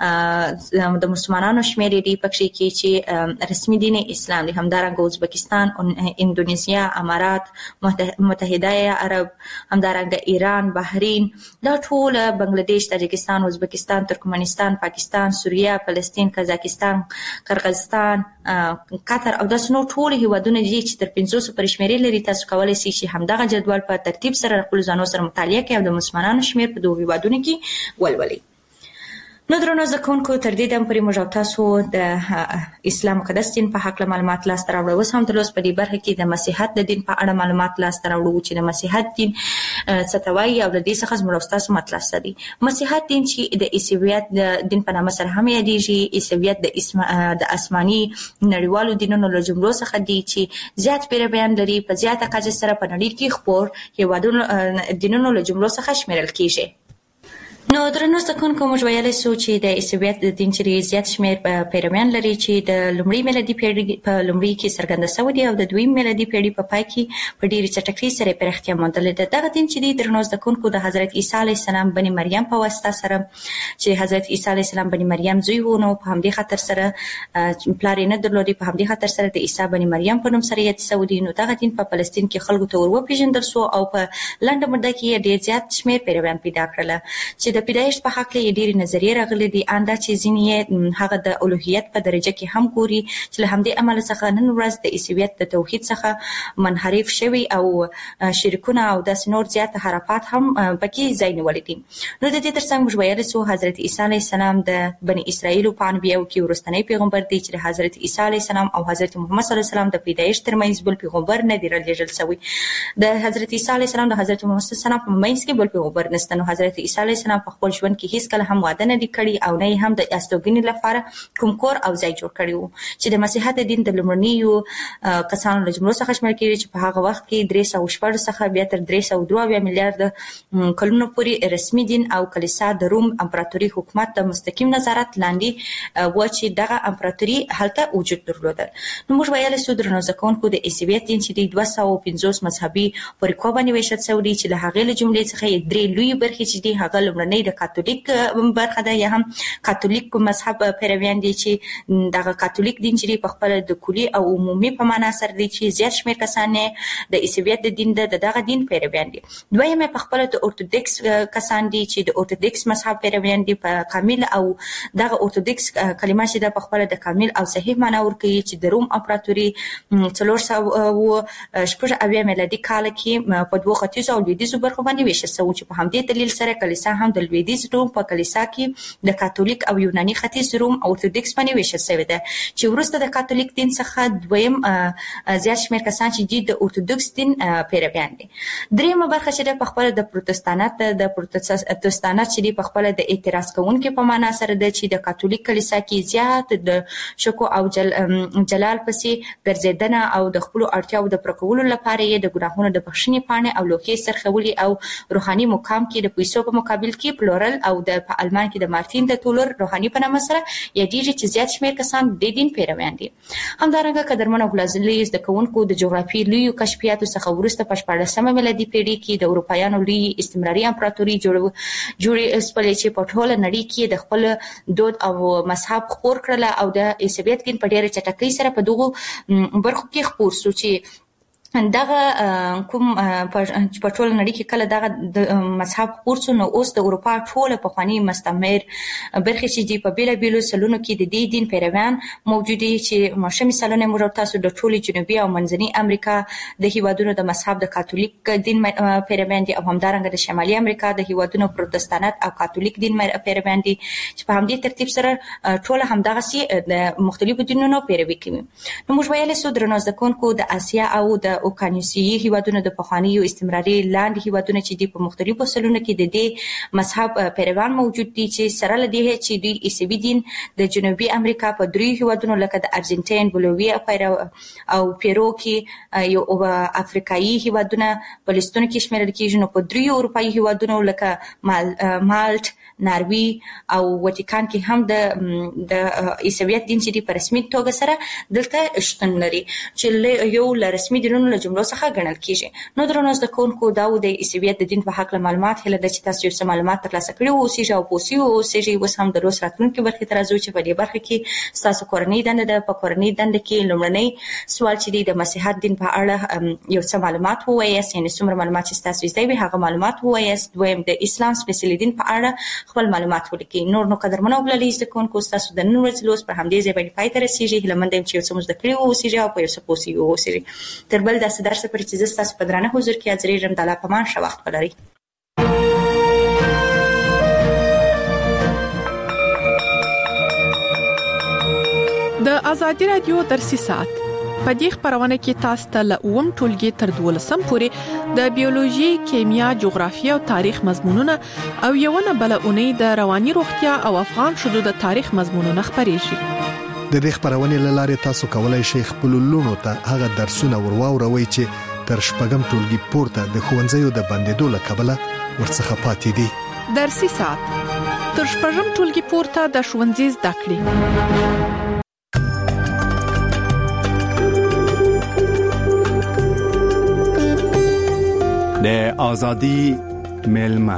د مسلمانانو شمیر دي پکې کې چې رسمي دین اسلام دي. همدارنګه ازبکستان، اندونیزیا، امارات متحده عرب، همدارنګه ایران، بحرین، دا ټول بنگلاديش، تاجکستان، ازبکستان، ترکمنستان، پاکستان، سوریه، فلسطین، قزاقستان، قرغیزستان، قطر او داسې نور ټول هیوادونه دي چې تر پنځوسو پورې شمیرې لري. تاسو کولی شئ چې همدغه جدول په ترتیب سره خپلو ځانو سره مطالعه کړئ او د مسلمانانو شمیر په دغو هیوادونو کې ولولئ. نو درنو زده کوونکو تر دې دمه پورې موږ تاسو د اسلام مقدس دین په هکله معلومات لاسته راوړو. اوس هم د لوست په دې برخه کې د مسیحیت د دین په اړه معلومات لاسته راوړو چې د مسیحیت دین څه ته وایي او د دې څخه زموږ ستاسو مطلب څه دی. مسیحیت دین چې د عیسویت د دین په نامه سره هم یادېږي، عیسویت د اسم د آسماني نړیوالو دینونو له جملو څخه دی چې زیات پیرویان لري، په زیاته کچه سره په نړۍ کې خپور هیوادونو دینونو له جملو څخه شمیرل کیږي. نو درنو زده کوونکو موږ ویلی سو چې د عیسویت د دین چې زیات شمیر پیرویان لري چې د لومړۍ میلادي پیړۍ په لومړۍ کې څرګنده شوی دی او د دویم میلادي پیړۍ په پای کې په ډېرې چټکۍ سره پراختیا موندلې ده. دغه دین چې دی درنو زده کوونکو د حضرت عیسی علیه السلام بني مریم په واسطه سره چې حضرت عیسی علیه السلام بني مریم زوی و، نو په همدې خاطر سره پلار یې نه درلودی، په همدې خاطر سره د عیسی بني مریم په نوم سره یاد شوی دی. نو دغه دین په فلسطین کې خلکو ته ور وپېژندل سو او په لنډه موده کې ډېر زیات شمیر پیرویان پیدا کړل چې د پیدایښت په حق کې ډېرې نظریې راغلي دي. اندا چې ځینې هغه د الوهیت په درجه کې هم ګوري چې له همدې امله څخه نن ورځ د عیسویت د توحید څخه منحرف شوي او شرکونه او داسې نور زیات حرفات هم پکې ځای نیولی دي. نو د دې ترڅنګ موږ ویلی سو حضرت عیسی علیه السلام د بني اسرائیلو په انبیاو کې وروستنی پیغمبر دی چې د حضرت عیسی علیه السلام او حضرت محمد صلی الله علیه وسلم د پیدایښت ترمنځ بل پیغمبر نه دی رالیږل شوی. د حضرت عیسی علیه السلام د حضرت محمد صلی الله علیه وسلم په منځ کې بل پیغمبر نشته. نو حضرت عیسی علیه السلام په خپل ژوند کې هیڅ کله هم واده نه کړی او نه هم د استوګنې لپاره کوم کور او ځای جوړ کړی وو چې د مسیحیت دین د لومړنیو کسانو له جملو څخه شمېرل کېږي چې په هغه وخت کې درې سوه شپږ څخه بیا تر درې سوه دوه اویا میلیارډ کلونو پورې رسمي دین او کلیسا د روم امپراتوري حکومت د مستقیم نظارت لاندې و چې دغه امپراتوري هلته وجود درلود. نو موږ ویل سو درنو ځکهونکو د عیسویت دین چې د دوه سوه پنځوس مذهبي پریکړو باندې ویشل شوی دی چې له هغې له جملې څخه درې لوی برخې چې دی هغه لومړنۍ د کاتولیک برخه ده یا هم کاتولیک مذهب پیرویان دي چې دغه کاتولیک دین چې په خپل د کلی او عمومي په معنا سره دي چې زیات شمېر کسان د عیسویت د دین د دغه دین پیرویان دي. دویم په خپل د اورتودکس کسان دي چې د اورتودکس مذهب پیرویان دي په کامل او دغه اورتودکس کلمه چې د په خپل د کامل او صحیح معنا ورکوي چې د روم امپراتوري څلور سوه شپږ اویا میلادي کال کې په دوه ختیځو او لویدیځو برخو باندې ویشل شوی چې په همدې دلیل سره کلیسا هم د لویدیځ روم په کلیسا کې د کاتولیک او یوناني ختیځ روم اورتودکس باندې ویشل شوی ده چې وروسته د کاتولیک دین څخه دویم زیات شمېر کسان چې د اورتودکس دین پیرویان دي. دریمه برخه چې په خپل د پروتستانت د پروتستانت چې په خپل د اعتراض کوونکو په معنا سره د چې د کاتولیک کلیسا کې زیات د شکو او جل جلال پسې ګرځیدنه او د خپل اړتیاو د پرکولو لپاره یې د ګناهونو د بخښنې پاڼې او لوحې سرخولي او روحاني مقام کې د پیسو په مقابل کې پلورل او د په المان کې د مارتین د تولر روحاني په نامه سره یادېږي چې زیات شمېر کسان د دین پیرویان دي. همدارنګه قدرمن غلازلي د کوونکو د جغرافي لویو کشفیاتو څخه وروسته په شپاړسمه میلادي پیړۍ کې د اروپایانو لوی استعماري امپراتوري جوړ جوړې سپلې چې په ټوله نړۍ کې د خپل دود او مذهب خپور کړل او د عیسویت دین په ډېره چټکۍ سره په دغه برخو کې خپور شو چې دغه کوم په ټول نړۍ کې کله دغه د مذهب خپور شو نو اوس د اروپا ټوله پخواني مستعمر برخې چې دی په بیلا بیلو سلونو کې د دې دین پیروان موجود دي چې ماشه مثالونه موږ تاسو د ټولي جنوبي او منځني امریکا د هیوادونو د مذهب د کاتولیک دین پیروان دي او همدارنګه د شمالي امریکا د هیوادونو پروتستانت او کاتولیک دین پیروان دي چې په همدې ترتیب سره ټوله همدغه سي د مختلفو دینونو پیروي کوي. نو موږ ویل سو درنو ځکهونکو د اسیا او د اوکانیسي هیوادونو د پخوانیو استعماري لاندې هیوادونو چې د په مختلفو سلونو کې د دې مذهب پیروان موجود دي چې سره لدی چې د عیسوي دین د جنوبي امریکا په دریو هیوادونو لکه د ارجنټاین، بولیویا او پیرو کې یو افریقایي هیوادونه په لستون کې شمیرل کېږي. نو په دریو اروپایي هیوادونو لکه مالټ، ناروی او واتیکان کې هم د د عیسویت دین چې په رسمي توګه سره دلته شتون لري چې یو ل رسمي دینونو له جملو څخه ګڼل کېږي. نو درنو زده کوونکو دا د عیسویت د دین په حق له معلومات هله د چې تاسو یو څه معلومات ترلاسه کړي وو سیجا او پوسی او سیجا اوس هم د روس راتلونکي برخې تر ازو چې په دې برخه کې تاسو کورنۍ دنده د په کورنۍ دنده کې لومړنۍ سوال چې د مسیحیت دین په اړه یو څه معلومات ووایاست، یعنی څومره معلومات چې تاسو زده وي هغه معلومات ووایاست. دویم د اسلام سپیشلی دین په اړه خپل معلومات ولیکئ. نور نو قدرمنو بللي زده کوونکو تاسو د نن ورځې لوست پر همدې ځای باندې پای ته رسیږي. هیله مند یم چې یو څه مو زده کړي وو سیجا او په یو څه پوسی وو سیجا تر بل داسې درس پر چې زه تاسو په درانه حضور کې حاضرېږم. د الله په امان ښه وخت ولرئ. د ازادي رادیو درسي ساعت په دې خبرونه کې تاسو ته له اووم ټولګي تر دولسم پورې د بیولوژي، کیمیا، جغرافیه او تاریخ مضمونونه او یوونه بل اونۍ د رواني روغتیا او افغان شذو د تاریخ مضمونونه خبرېږي. د دې خبرونه لاره تاسو کولای شئ خپل لونو ته هغه درسونه ورواوروي چې تر شپږم ټولګي پورته د ښوونځیو د بندیدو له کبله ورڅخه پاتې دي. درسي ساعت تر شپږم ټولګي پورته د ښوونځي زده کړې. د ازادي ملما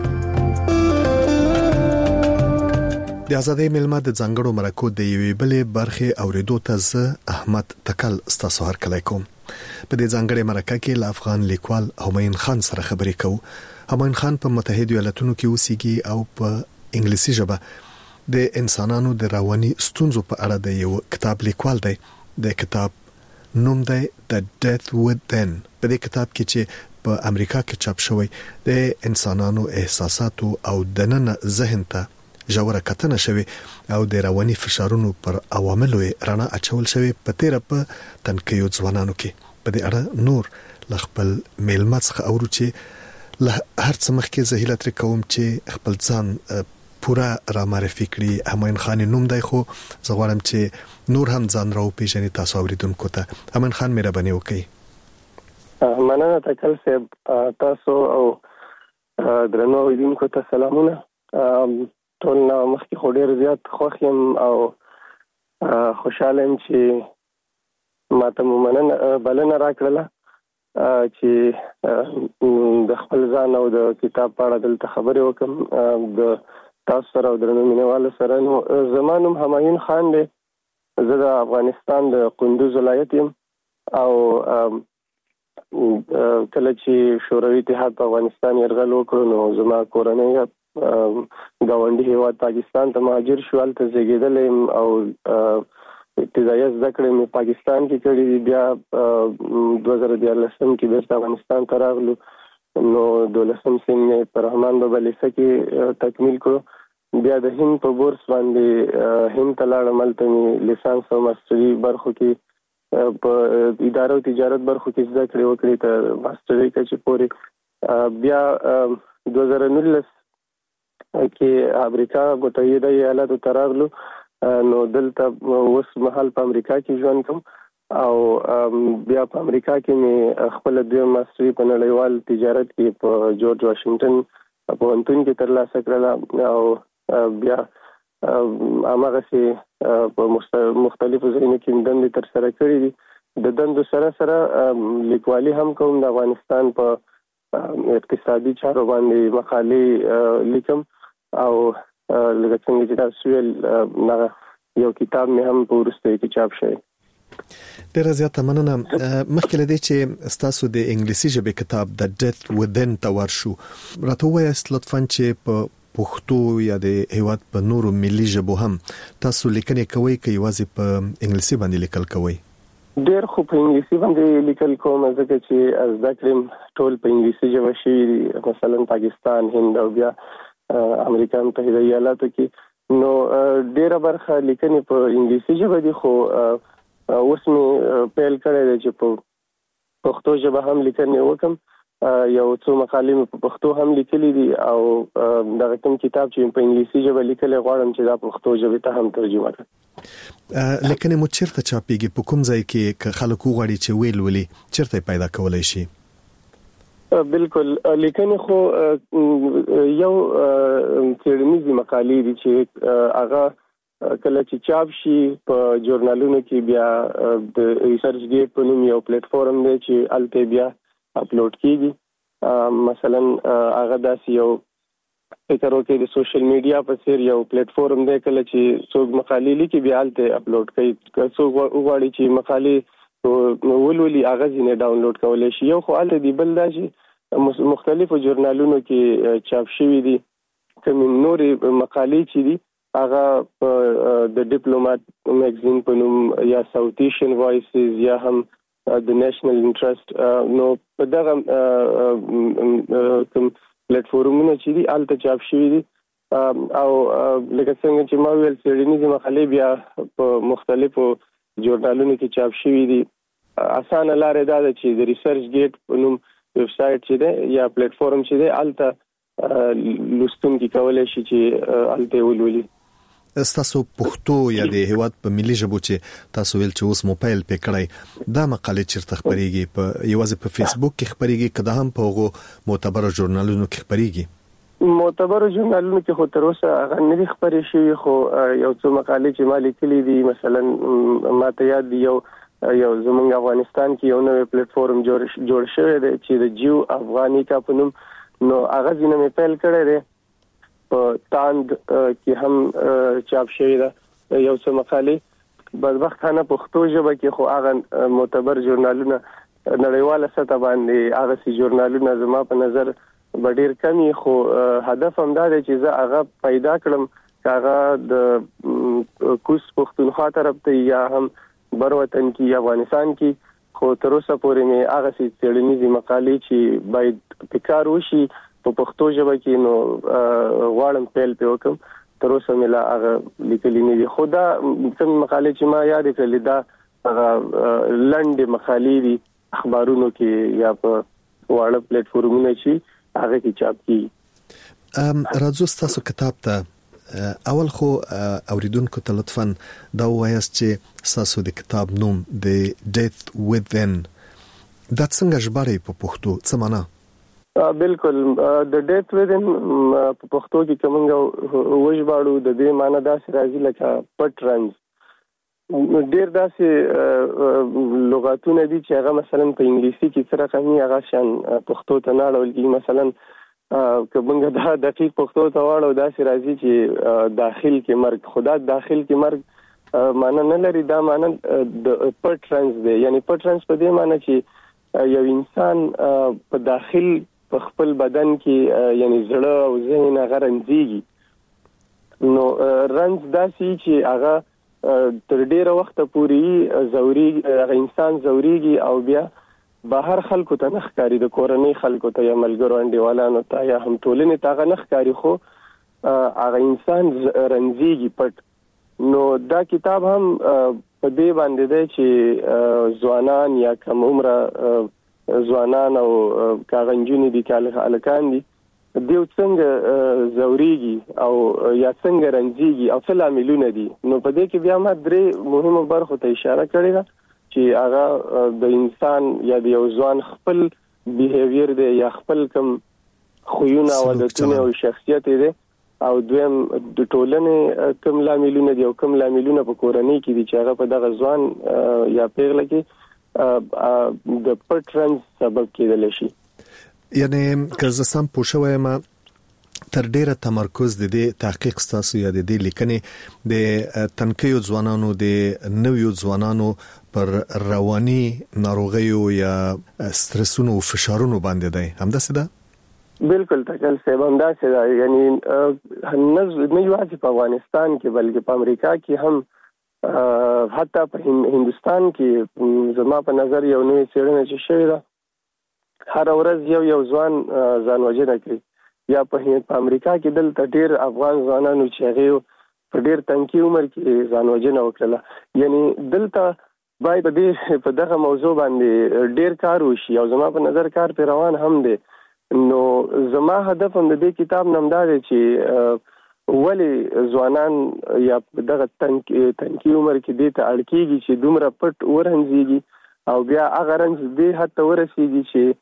د ازادي ملما د ځنګړو مرکو د یوې بلې برخې اوریدو ته زه احمد تکل ستاسو هر کله کوم. په دې ځنګړې مرکه کې له افغان لیکوال همایون خان سره خبرې کوو. همایون خان په متحده ایالاتونو کې اوسېږي او په انګلیسي ژبه د انسانانو د رواني ستونزو په اړه د یو کتاب لیکوال دی. د کتاب نوم دی The Death Within. په دې کتاب کې چې په امریکا کې چاپ شوی د انسانانو احساساتو او دننه ذهن ته ژوره کتنه شوی او د رواني فشارونو پر عواملو رڼا اچول شوی په تیر په تنکیو ځوانانو کې. په دې اړه نور لخپل میلمه څخه اورو چې له هر څه مخکې زه هیله تر کوم چې خپل ځان پورا را معرفي کړی. هماین خان نوم دی خو زه غواړم چې نور هم ځان راو پیژنې تاسو اوریدونکو ته. هماین خان مهرباني وکړئ. مننه تکل صاحب، تاسو او درنو اوریدونکو ته سلامونه. ټول نو مخکې خو ډیر زیات خوښ یم او خوشاله یم چې ماته مو مننه بلنه راکړله چې د خپل ځان او د کتاب په اړه دلته خبرې وکړم د تاسو سره او درنو مینوالو سره. نو زما نوم همایون خان دی، زه د افغانستان د کندوز ولایت یم او کله چې شوروي اتحاد په افغانستان یرغل وکړ نو زما کورنۍ ګاونډي هیواد پاکستان ته مهاجر شو. هلته زیږېدلی یم او ابتدایي زده کړې مې پاکستان کې کړې دي. بیا دوه زره دیارلسم کې بیرته افغانستان ته راغلو نو دولسم سیم مې په رحمان بابا لیسه کې تکمیل کړو. بیا د هند په بورس باندې هند ته لاړم، هلته مې لیسانس او ماسټري برخو کې په اداره او تجارت برخو کې زده کړې وکړې تر ماسټري کچې پورې. بیا دوه زره نولس کې امریکا متحده ایالاتو ته راغلو نو دلته اوس مهال په امریکا کې ژوند کوم او بیا په امریکا کې مې خپل دویم ماسټري په نړیوال تجارت کې په جورج واشنگټن پوهنتون کې ترلاسه کړله او بیا هماغسې په مختلفو ځایونو کې دندې ترسره کړې دي. د دندو سره سره لیکوالي هم کوم، د افغانستان په اقتصادي چارو باندې مقالې لیکم او لکه څنګه چې تاسو ویل یو کتاب مې هم په وروستیو کې چاپ شوی. ډیره زیاته مننه. مخکې له دې چې تاسو د انګلیسي ژبې کتاب د ډیث ودن ته ورشو، راته وایاست لطفاً چې په پښتو یا د هیواد په نورو ملي ژبو هم تاسو لیکنې کوئ که یوازې په انګلیسي باندې لیکل کوئ؟ ډیر خو په انګلیسي باندې لیکل کوم ځکه چې زده کړم ټول په انګلیسي ژبه شوي دي، مثلا پاکستان، هند او بیا امریکا متحده ایالاتو کې. نو ډیره برخه لیکنې په انګلیسي ژبه دي خو اوس مې پیل کړی دی چې په پښتو ژبه هم لیکنې وکم. یو څو مقالې مې په پښتو هم لیکلي دي او دغه کوم کتاب چې په انګلیسي ژبه لیکلی غواړم چې دا پښتو ژبې ته هم ترجمه کړم. لیکنې مو چیرته چاپیږي؟ په کوم ځای کې که خلک وغواړي چې ویل ولي چیرته پیدا کولی شي؟ بالکل، لیکنې خو یو څېړنیزې مقالې دي چې هغه کله چې چاپ شي په ژورنالونو کې بیا د ریسرچ ګیټ په نوم یو پلیټ فارم دی چې هلته بیا اپلوډ کیږي. مثلا هغه داسې یو فکر وکړي د سوشل میډیا په څیر یو پلیټ فارم دی، کله چې څوک مقالې لیکي بیا هلته اپلوډ کوي. که څوک وغواړي چې مقالې ولولي هغه ځینې ډاونلوډ کولی شي. یو خو هلته دی، بل دا چې مختلفو ژورنالونو کې چاپ شوي دي. کومې نورې مقالې چې دي هغه د ډیپلومات میګزین په نوم یا ساوث ایشین وایسز یا هم د نیشنل انټرست، نو په دغه کوم پلیټ فارمونه چې دي هلته چاپ شوي دي. او لکه څنګه چې ما ویل څېړنیزې مقالې بیا په مختلفو ژورنالونو کې چاپ شوي دي. اسانه لارې دا ده چې د ریسرچ ګیټ په نوم ویب سایټ چې دی یا پلیټ فارم چې دی هلته لوستونکي کولی شي چې هلته ولولي. ستاسو پښتو یا د هیواد په ملي ژبو چې تاسو ویل چې اوس موبایل پې کړی، دا مقالې چیرته خپریږي؟ په یوازې په فیسبوک کې خپریږي که دا هم په هغو معتبرو ژورنالونو کې خپریږي؟ معتبرو ژورنالونو کې خو تر اوسه هغه نه دي خپرې شوي، خو یو څو مقالې چې ما لیکلي دي، مثلا ماته یاد دي یو یو زمونږ افغانستان کې یو نوی پلیټ فارم جوړ شوی دی چې د جیو افغانیکا په نوم، نو هغه ځینې مې پیل کړی دی. په تاند کې هم چاپ شوی ده یو څه مقالې. بدبختانه پښتو ژبه کې خو هغه معتبر ژورنالونه نړیواله سطح باندې هغسې ژورنالونه زما په نظر به ډېر کم وي، خو هدف هم دا دی چې زه هغه پیدا کړم که هغه د کوز پښتونخوا طرف ته یا هم بر وطن کې افغانستان کې. خو تر اوسه پورې مې هغسې څېړنیزې مقالې چې باید پکار وشي په پښتو ژبه کې، نو غواړم پیل پې وکړم. تر اوسه مې لا هغه لیکلي نه دي. خو دا کوم مقالې چې ما یادې کړلې دا هغه لنډې مقالې دي اخبارونو کې یا په واړه پلیټ فارمونه چې هغه کې چاپ کیږي. ام راځو تاسو کتاب ته اول خو اوریدونکو ته لطفاً دا وایاست چې تاسو د کتاب نوم د Death Within دا څنګه ژباړئ په پښتو څه معنا؟ بالکل د Death Within په پښتو کې کومه وژباړو د دې معنا داسې راځي لکه پټ رنځ. ډیر داسې لغاتونه دي چې هغه مثلا په انګلیسي کې سره کوي هغه شان پښتو ته نه اړول کیږي. مثلا کومه دا دقیق پښتو ته واړو داسې راځي چې داخل کې مرګ خدا داخل کې مرګ معنا نه لري. دا معنا د پټ رنځ دی، یعنی پټ رنځ په دې معنا چې یو انسان په داخل په خپل بدن کې یعنی زړه او ذهن هغه رنځيږي. نو رنځ داسې چې هغه تر ډیره وخت پورې زوري هغه انسان زوريږي او بیا بهر خلکو ته نخکاری، د کورنۍ خلکو ته یا ملګرو انډیوالانو ته یا هم ټولنې ته هغه نخکاری، خو هغه انسان رنځيږي پټ. نو دا کتاب هم په دې باندې دی چې ځوانان یا کم عمره ځوانان او کاغنجونی دي کاله الکان دي دیو څنګه زوريږي او یا څنګه رنځيږي او څه لاملونه دي. نو په دې کې بیا ما درې مهمه برخو ته اشاره کړې ده چې هغه د انسان یا د یو ځوان خپل بیهیویر دی یا خپل کم خوونه او عادتونه او شخصیت دی، او دویم د ټولنې کم لاملونه دي او کم لاملونه په کورنۍ کې دي چې هغه په دغه ځوان یا پیغله کې د پټ رنځ سبب کېدل شي. یعنی که زه سم پوه شوم تر ډیره تمرکز د دې تحقیق ستاسو یا د دې لیکنې د تنکیو ځوانانو د نویو ځوانانو پر رواني ناروغیو یا سترسونو او فشارونو باندې دی، همداسې ده؟ بالکل تکل صاحب همداسې ده. یعنی نه یوازې په افغانستان کې بلکې په امریکا کې هم حتی په هندستان کې زما په نظر یو نوې څېړنه چې شوې ده هر ورځ یو یو ځوان ځان وژنه کوي. یا په امریکا کې دلته ډیر افغان ځوانانو چې هغه په ډیر تنکي عمر کې ځان وژنه وکړه. یعنی دلته باید په دغه موضوع باندې ډیر کار وشي او زما په نظر کار په روان هم دی. نو زما هدف هم د دې کتاب نمدا دی چې ولی ځوانان یا دغه تنکي تنکي عمر کې دې ته اړکیږي چې دومره پټ ورنځيږي او بیا هغه رنځ دې حتی ورسیږي چې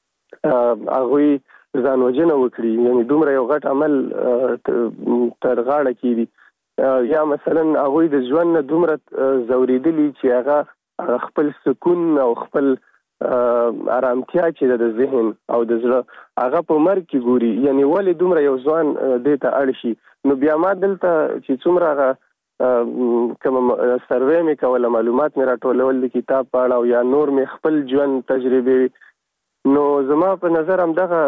هغه ځان وژنه وکړي. یعنی دومره یو غټ عمل تر غاړه کیږي یا مثلا هغه د ژوند دومره زوریدلی چې هغه خپل سکون او خپل آرامتیا چې د ذهن او د زړه هغه په مرګ کې ګوري. یعنی ولې دومره یو ځوان دې ته اړ شي. نو بیا ما دلته چې څومره هغه کوم سروې مې کوله معلومات مې راټولول د کتاب په اړه او یا نور مې خپل ژوند تجربه، نو زما په نظر هم دغه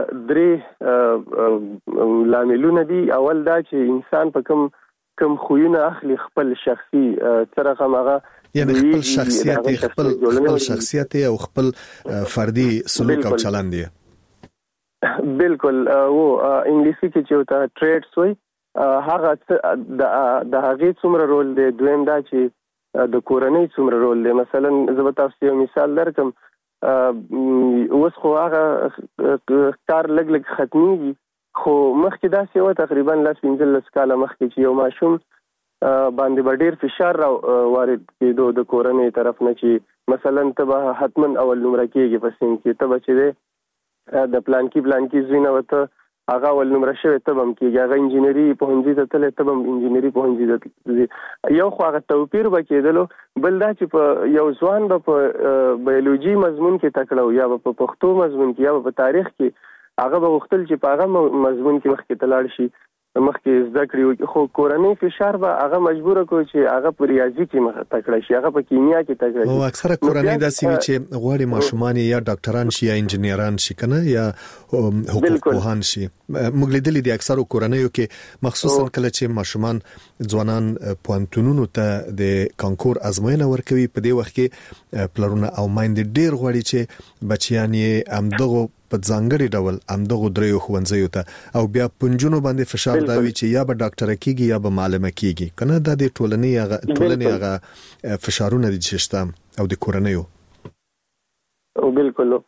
درې لاملونه دي. اول دا چې انسان په کوم کوم خوونه اخلي خپل شخصي طرفه هغه یعنی خپل شخصیت خپل خپل شخصیت او خپل فردي سلوک او چلند دی. بالکل او انګلیسي کې چې وتا ټریټس وي هغه د هغه څومره رول دی. دویم دا چې د کورنۍ څومره رول دی. مثلا زه به تاسو یو مثال درکم. اوس خو هغه کار لګ لګ ختميږي، خو مخکې داسې و تقریبا لاس پنځلس کاله مخکې چې یو ماشوم باندې به ډیر فشار را وارد کېدو د کورنۍ طرف نه چې مثلا ته به حتما اول نمره کېږي په سین کې، ته به چې د پلان کې پلان کې زوینه وته هغه اول نمره شوی ته هم کېږي، هغه انجینری پوهنځي ته تللی ته هم انجینری پوهنځي ته. یو خو هغه توپیر به کېدلو، بل دا چې په یو ځوان به په بیولوژي مضمون کې تکړه یا به په پښتو مضمون کې یا به په تاریخ کې هغه به غوښتل چې په هغه مضمون کې مخکې ته لاړ شي، مخکې زده کړي. خو کورنۍ فشار به هغه مجبور کړو چې هغه په ریاضي کې مخ تکړه شي، هغه په کیمیا کې تکړه شي. او اکثره کورنۍ داسې وي چې غواړي ماشومان یا ډاکټران شي یا انجنیران شي کنه یا حقوق پوهان شي. موږ لیدلې دي اکثره کورنۍ کې مخصوصا کله چې ماشومان ځوانان پوهنتونونو ته د کانکور ازموینه ورکوي، په دې وخت کې پلرونه او مایند ډیر غواړي چې بچیان یې امدغه په ځانګړي ډول امدغه دریو ښوونځیو ته او بیا پنځونو باندې فشار داوي چې یا به ډاکټر کیږي یا به معلمه کیږي کنه. دا د ټولنې هغه ټولنې هغه فشارونه دي چې شته او د کورنیو. او بالکل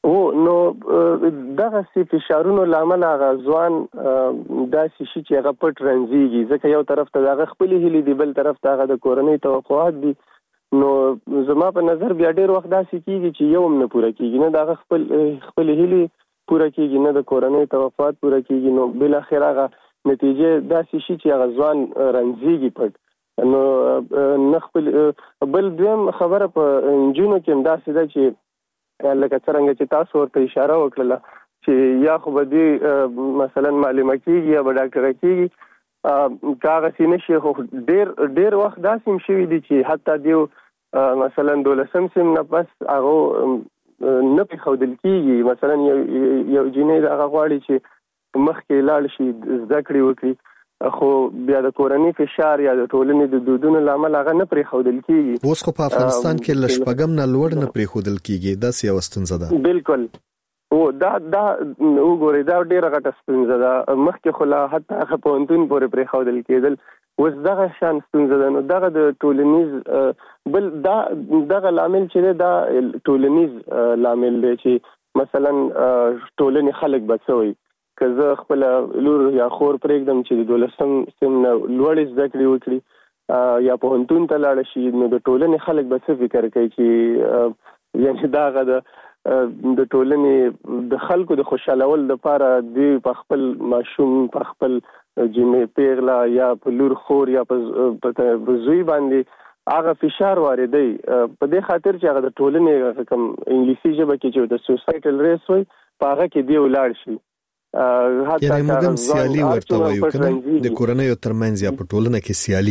او نو دغه سي فشارونو لامل هغه ځوان داسې شي چې هغه پټ رنځيږي ځکه یو طرف ته هغه خپل هلي دی بل طرف ته هغه د کورنۍ توقعات دي نو زما په نظر بیا ډېر وخت داسې کیږي چې یو هم نه پوره کیږي نه دغه خپل خپل هلي پوره کیږي نه د کورنۍ توقعات پوره کیږي نو بل اخر هغه نتیجه داسې شي چې هغه ځوان رنځيږي پټ نو نه خپل بل دویم خبره په انجونو کې داسې ده چې لکه څنګه چې تاسو ورته اشاره وکړه چې یا خو به دې مثلا معلومه کیږي یا به ډاکټر کیږي کاغه سینې شي خو ډېر ډېر وخت داسې شوی دی چې حتی دیو مثلا دولسم سم نه پس هغه نه په خودل کیږي مثلا یو یو جنې هغه غواړي چې مخکې لاړ شي زده کړې وکړي خو بیا د کورنۍ فشار یا د ټولنې د دودونو لامل هغه نه پرې خودل کیږي اوس خو په افغانستان کې لشپګم نه لوړ نه پرې خودل کیږي دا سیاو ستونزه ده بالکل او دا دا وګورئ دا ډیره غټه ستونزه ده مخکې خو لا حتی هغه پوهنتون پورې پرې خودل کېدل اوس دغه شان ستونزه ده نو دغه د ټولنیز بل دا دغه لامل چې دا ټولنیز لامل دی چې مثلا ټولنې خلک بچوي که زه خپل لور یا خور پرېږدم چې د دولسم سم نه لوړې زده کړې وکړي یا پوهنتون ته لاړه شي نو د ټولنې خلک به څه فکر کوي چې یعنی دا هغه د د ټولنې د خلکو د خوشحالول لپاره دی په خپل ماشوم په خپل جنې پیغله یا په لور خور یا په زوی باندې هغه فشار واردوي په دې خاطر چې هغه د ټولنې کوم انګلیسي ژبه کې چې د سوسایټل ریس وي په هغه کې دی ولاړ شي یعنی موږ هم سیالي ورته وایو کنه د کورنۍ ترمنځ یا په ټولنه کې سیالي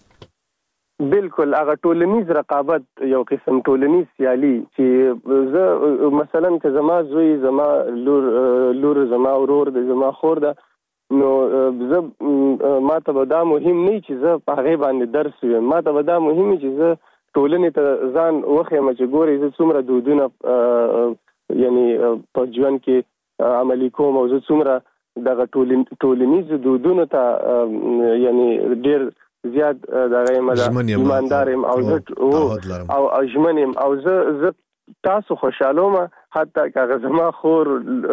بالکل هغه ټولنیز رقابت یو قسم ټولنیز سیالي چې زه مثلا که زما زوی زما لور لور زما ورور د زما خور ده نو زه ما ته دا مهم نه چې زه په هغه باندې درس ویم ما ته دا مهم چې زه ټولنې ته ځان وخیم چې ګوري زه څومره دودونه یعنی په ژوند کې عملی کوم او زه څومره دغه ټولنیز دودونو ته یعنی ډیر زیات دغه ایماندار ام او او اجمن ام او زه تاسو خوشاله حتی که زما خور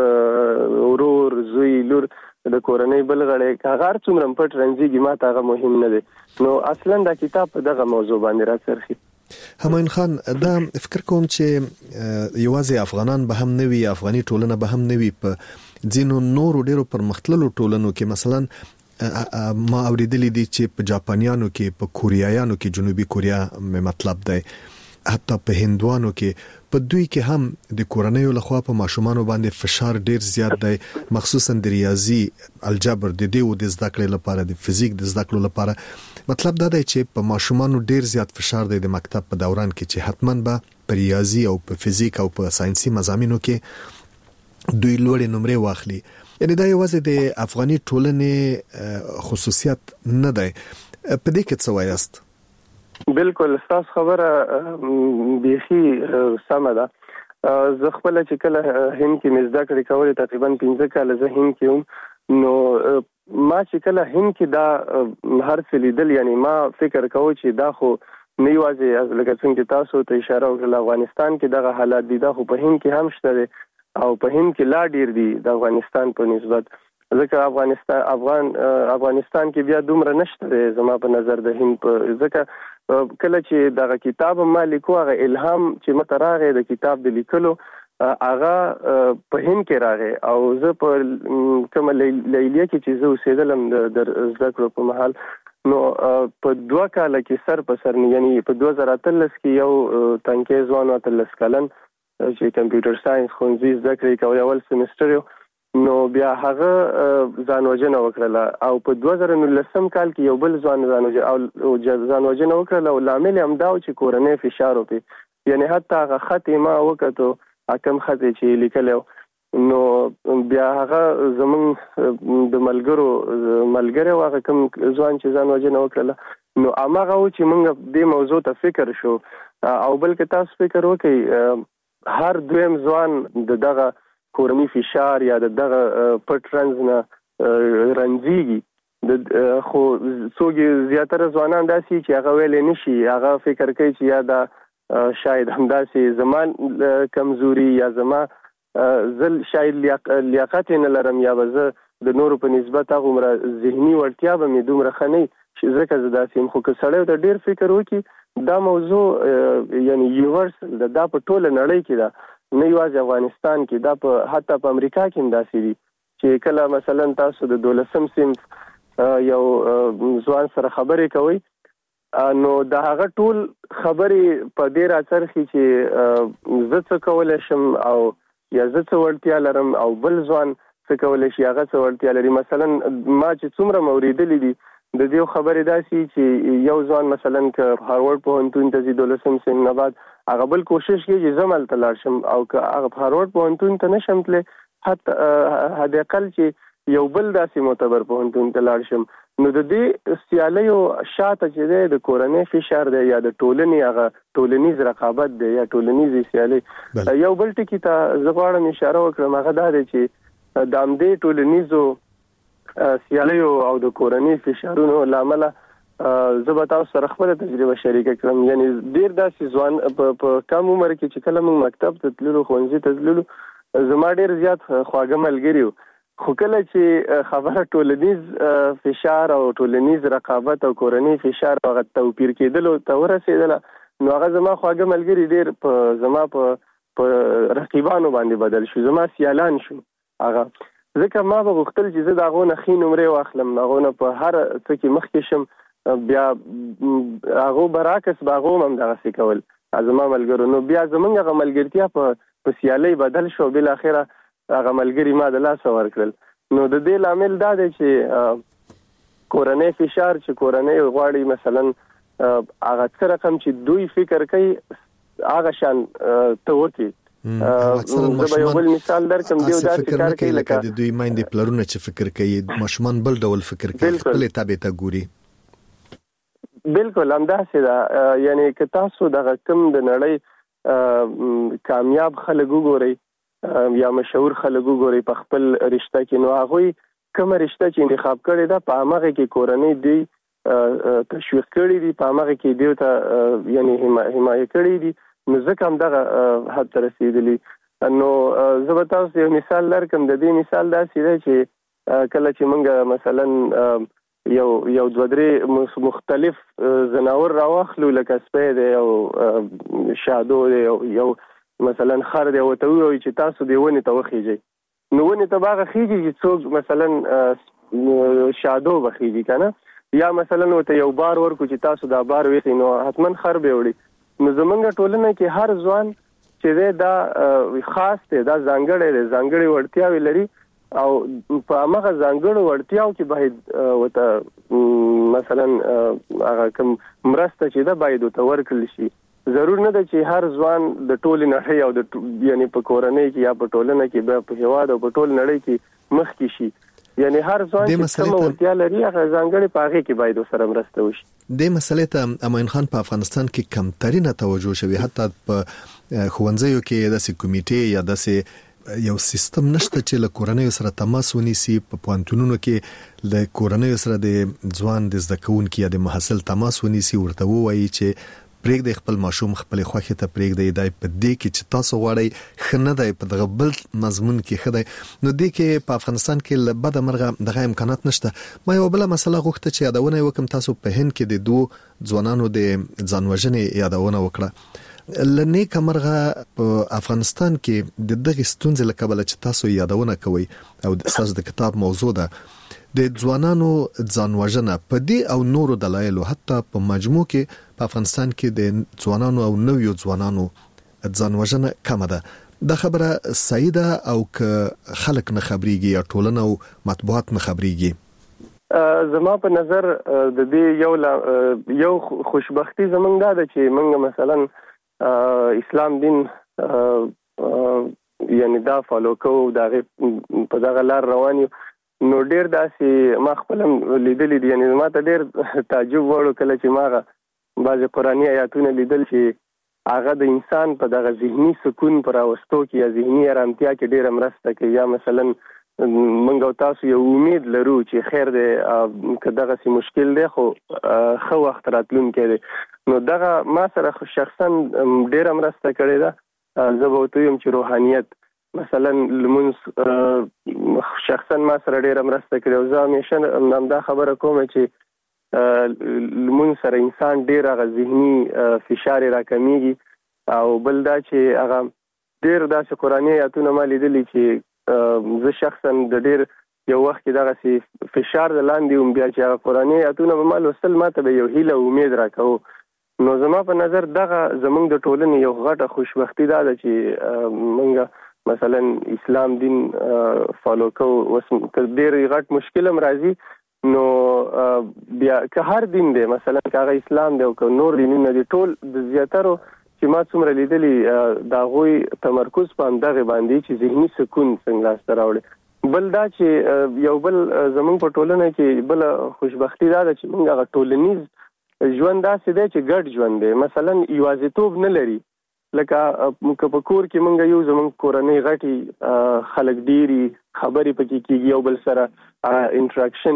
ورور زوی لور د کورنۍ بل غړي کاغار څومره پټ رنځيږي ما ته هغه مهم نه دي نو اصلا دا کتاب په دغه موضوع باندې راڅرخي همایون خان دا فکر کوم چې یوازې افغانان به هم نوي افغاني ټولنه به هم نوي په ځینو نورو ډیرو پرمختللو ټولنو کې مثلا ما اوریدلې دي چې په جاپانیانو کې په کوریایانو کې جنوبي کوریا مطلب دی حتی په هندوانو کې په دوی کې هم د کورنۍ لخوا په ماشومان باندې فشار ډیر زیات دی مخصوصا د ریاضي الجبر د دې او د زده کړې لپاره د فزیک د زده کړې لپاره مطلب دا دی چې په ماشومان ډیر زیات فشار دی د مکتب په دوران کې چې حتماً به په ریاضي او په فزیک او په ساينسي مضامینو کې دوی لوړې نمرې واخلي یعنی دا یوازې د افغاني ټولنې خصوصیت نه دی په دې کې څه وایاست بالکل تاسو خبره بيخي سمه ده زه خپل چې کله هند کې مزدا کړی کولې تقریبا پنځه کال زه هند کې هم نو ما چې کله هند کې دا هر څه لیدل یعنی ما فکر کوم چې دا خو نه یوازې لکه څنګه تاسو ته اشاره وکړه افغانستان کې دغه حالات دي دا خو په هند کې هم شته او په هند کې لا ډیر دي د افغانستان په نسبت ځکه افغانستان افغان افغانستان کې بیا دومره نشته زما په نظر د هند په ځکه کله چې دغه کتاب ما لیکو هغه الهام چې مته راغی د کتاب د لیکلو هغه په هند کې راغی او زه په کوم لیلیه کې چې زه اوسېدلم د زده کړو په محل نو په دوه کال کې سر په سر یعنی په دوه زره اتلس کې یو تنکي ځوان اتلس کلن چې کمپیوټر ساينس خونځي زده کړې کوي اول سمستر نو بیا هغه ځانوژنه وکړه او په دوه زره نولسم کال کې یو بل ځوان ځانوژنه او ځانوژنه وکړه او لامل هم دا چې کورنۍ فشار وکړي یعنی حتی هغه خط ما وکړو اکم خط چې لیکلو نو بیا هغه زمون د ملګرو ملګری واغه کوم ځوان چې ځانوژنه وکړه نو هغه و چې موږ دې موضوع ته فکر شو او بلکې تاسو فکر وکړئ هر دویم ځوان د دغه کورنۍ فشار یا دغه پټ رنځ نه رنځيږي د خو څوګي زیاتره ځوانان داسي چې هغه ویلې نشي هغه فکر کوي چې یا دا شاید همداسي زمان کمزوري یا زما زل شاید لیاقت نه لرم یا به زه د نورو په نسبت هغه عمر ذهني ورتیا به مې دومره خنۍ چې ځکه زه داسې خو که سړی ته ډیر فکر وکړي دا موضوع یعنی یونیورسل ده، دا په ټوله نړۍ کې ده، نه یوازې افغانستان کې، دا په حتی په امریکا کې هم داسې دي چې کله مثلا تاسو د دولسم صنف یو ځوان سره خبرې کوئ نو د هغه ټول خبرې په دې راڅرخي چې زه څه کولی شم او یا زه څه وړتیا لرم او بل ځوان څه کولی شي هغه څه وړتیا لري. مثلا ما چې څومره موریدلې دي د دې خبرې داسې چې یو ځوان مثلا که هاروارد پوهنتون ته ځي دولسم صنف نه بعد هغه بل کوشش کوي چې زه هلته لاړ شم او که هغه هاروارد پوهنتون ته نشم تللی حتی حداقل چې یو بل داسې معتبر پوهنتون ته لاړ شم. نو د دې سیالیو شاته چې دی د کورنۍ فشار دی یا د ټولنې هغه ټولنیز رقابت دی یا ټولنیزې سیالۍ. یو بل ټکي ته زه غواړم اشاره وکړم هغه دا دی چې د همدې ټولنیزو سیالیو او د کورنۍ فشارونو لامل زه به تاسو سره خپل تجربه شریکه کړم. یعنی ډیر داسې ځوان په کم عمر کې چې کله موږ مکتب ته تللو ښوونځي ته تللو زما ډیر زیات خواږه ملګري وو، خو کله چې خبره ټولنیز فشار او ټولنیز رقابت او کورنۍ فشار هغه توپیر کېدلو ته ورسېدله نو هغه زما خواږه ملګري ډیر په زما په رقیبانو باندې بدل شو، زما سیالان شو هغه. ځکه ما به غوښتل چې زه د هغو نه ښې نمرې واخلم، هغو نه په هر څه کې مخکې شم، بیا هغو برعکس به هغو هم همدغسې کول زما ملګرو. نو بیا زموږ هغه ملګرتیا په سیالۍ بدل شو، بالاخره هغه ملګري ما د لاسه ورکړل. نو د دې لامل دا دی چې کورنۍ فشار چې کورنۍ غواړي مثلا هغه څه رقم چې دوی فکر کوي هغه شان ته وکړي. زه به یو بل مثال درکم، دیو داسې کار کوي لکه د دوی میندې پلرونه چې فکر کوي ماشومان بل ډول فکر کوي، خپلې تابع ته ګوري. بالکل همداسې ده. یعنی که تاسو دغه کوم د نړۍ کامیاب خلک وګورئ یا مشهور خلک وګورئ په خپل رشته کې، نو هغوی کومه رشته چې انتخاب کړې ده په همغه کې کورنۍ دوی تشویق کړي دي، په همغه کې دوی ته یعنی حمایه کړي دي، نو ځکه همدغه حد ته رسېدلي. نو زه به تاسو یو مثال درکړم. د دې مثال داسې دی چې کله چې موږ مثلا یو یو دوه درې مختلف ځناور راواخلو لکه سپی دی او شادو دی یو مثلا خر دی، ورته ووایو چې تاسو دې ونې ته وخیږئ، نو ونې ته به هغه خیږي چې څوک مثلا شادو به خیږي که نه، یا مثلا ورته یو بار ورکو چې تاسو دا بار ویسئ نو حتما خر به وړي. نو زمونږ ټولنه کې هر ځوان چې دی دا خاص دی، دا ځانګړی دی، ځانګړې وړتیاوې لري او په همغه ځانګړو وړتیاو کې باید ورته مثلا هغه کوم مرسته چې ده باید ورته ورکړل شي. ضرور نه ده چې هر ځوان د ټولې نړۍ او د یعنی په کورنۍ کې یا په ټولنه کې بیا په هېواد او په ټول نړۍ کې مخکې شي. یعنی هر ځوان چې کوم ورتیا لري هغه ځانګړې په هغې کې باید ورسره مرسته وشي. دې مسلې ته امین خان په افغانستان کې کمترینه توجه شوی، حتی په ښوونځیو کې داسې کمیټې یا داسې یو سیستم نشته چې له کورنیو سره تماس ونیسي. په پوهنتونونو کې له کورنیو سره د ځوان د زده کوونکي یا د محصل تماس ونیسي، ورته ووایي چې پرېږدئ خپل ماشوم خپلې خوښې ته پرېږدئ، دا په دې کې چې تاسو غواړئ ښه نه دی، په دغه بل مضمون کې ښه دی. نو دې کې په افغانستان کې له بده مرغه دغه امکانات نشته. ما یو بله مسله غوښته چې یادونه یې وکړم. تاسو په هند کې د دوو ځوانانو د ځان وژنې یادونه وکړه. له نیکه مرغه په افغانستان کې د دغې ستونزې له کبله چې تاسو یادونه کوئ او ستاسو د کتاب موضوع ده، د ځوانانو ځان وژنه په دې او نورو دلایلو حتی په مجموع کې په افغانستان کې د ځوانانو او نویو ځوانانو ځان وژنه کمه ده. دا خبره صحیح ده او که خلک نه خبرېږي یا ټولنه او مطبوعات نه خبرېږي؟ زما په نظر د دې یو یو خوشبختی زمونږ دا ده چې موږ مثلا اسلام دین یعنی دا فالو کوو، دغه په دغه لار روان یو. نو ډیر داسې ما خپل لیدلې دي، یعنی ما ته ډیر تعجب وړو کله چې ما هغه بعضې قرآني آیاتونه لیدل چې هغه د انسان په دغه ذهني سکون پر راوستو کې یا ذهني ارامتیا کې ډیره مرسته کوي. یا مثلا موږ او تاسو یو امید لرو چې خیر دی که دغسې مشکل دی خو ښه وخت راتلونکی دی، نو دغه ما سره شخصا ډیره مرسته کړې ده. زه به ورته ویم چې روحانیت مثلا لمونس شخصا ما سره ډېر مرسته کړې او زه همیشه همدا خبره کوم چې لمونس سره انسان ډېر هغه ذهني فشار راکمیږي او بل دا چې هغه ډېر داسې قرآني آیاتونه ما لیدلي چې زه شخصا د ډېر یو وخت کې دغه سي فشار د لاندې وم بیا چې هغه قرآني آیاتونه به ما لوستل ماته به یو هیله او امید راکوه. نو زما په نظر دغه زمونږ د ټولنې یو غټه خوشبختي دا ده چې مونږ مثلا اسلام دین فالو کوو. اوس ډېر غټ مشکل هم راځي نو بیا که هر دین دی مثلا که هغه اسلام دی او که نور دینونه دي ټول د زیاترو چې ما څومره لیدلي د هغوی تمرکز په همدغې باندې چې ذهني سکون څنګه لاسته راوړي. بل دا چې یو بل زمونږ په ټولنه کې بل خوشبختي دا ده چې مونږ هغه ټولنیز ژوند داسې دی چې ګډ ژوند دی. مثلا یوازیتوب نه لري لکه که په کور کې مونږ یو زمونږ کورنۍ غټي خلک ډېري خبرې پکې کېږي یو بل سره انټراکشن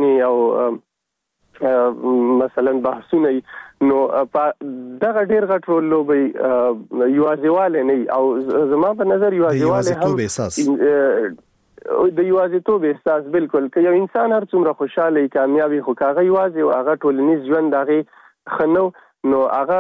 او مثلا بحثونه نو دغه ډېر غټ رول لوبي یوازیواله نه او زما په نظر یوازیواله هم د یوازیتوب احساس بالکل که یو انسان هر څومره خوشاله کامیابی خو کاغه یوازې او هغه ټولنیز ژوند هغه خنو نو هغه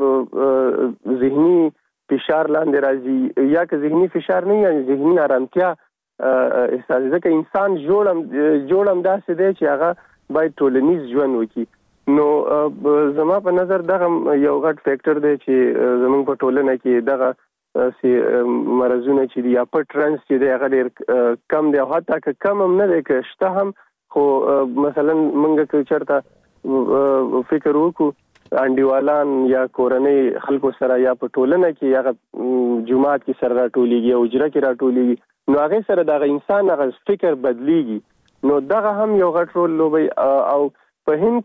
ذهني فشار لاندې راځي یا که ذهني فشار نه یا ذهني آرامتیا احساس ځکه انسان جوړم جوړم داسې دی چې هغه باید ټولنیز ژوند وکړي. نو زما په نظر دغه یو غټ فیکټر دی چې زموږ په ټولنه کې دغه سي مرزونه چې دی یا پټ رنس چې دی هغه ډېر کم دی او حتی که کم هم نه دی که شته هم خو مثلا موږ که چېرته فکر وکړو انډیوالان یا کورنۍ خلکو سره یا په ټولنه کې هغه جماعت کې سره راټولېږي او اجره کې راټولېږي نو هغې سره دغه انسان هغه فکر بدلیږي نو دغه هم یو غټ رول لوبوي. او په هند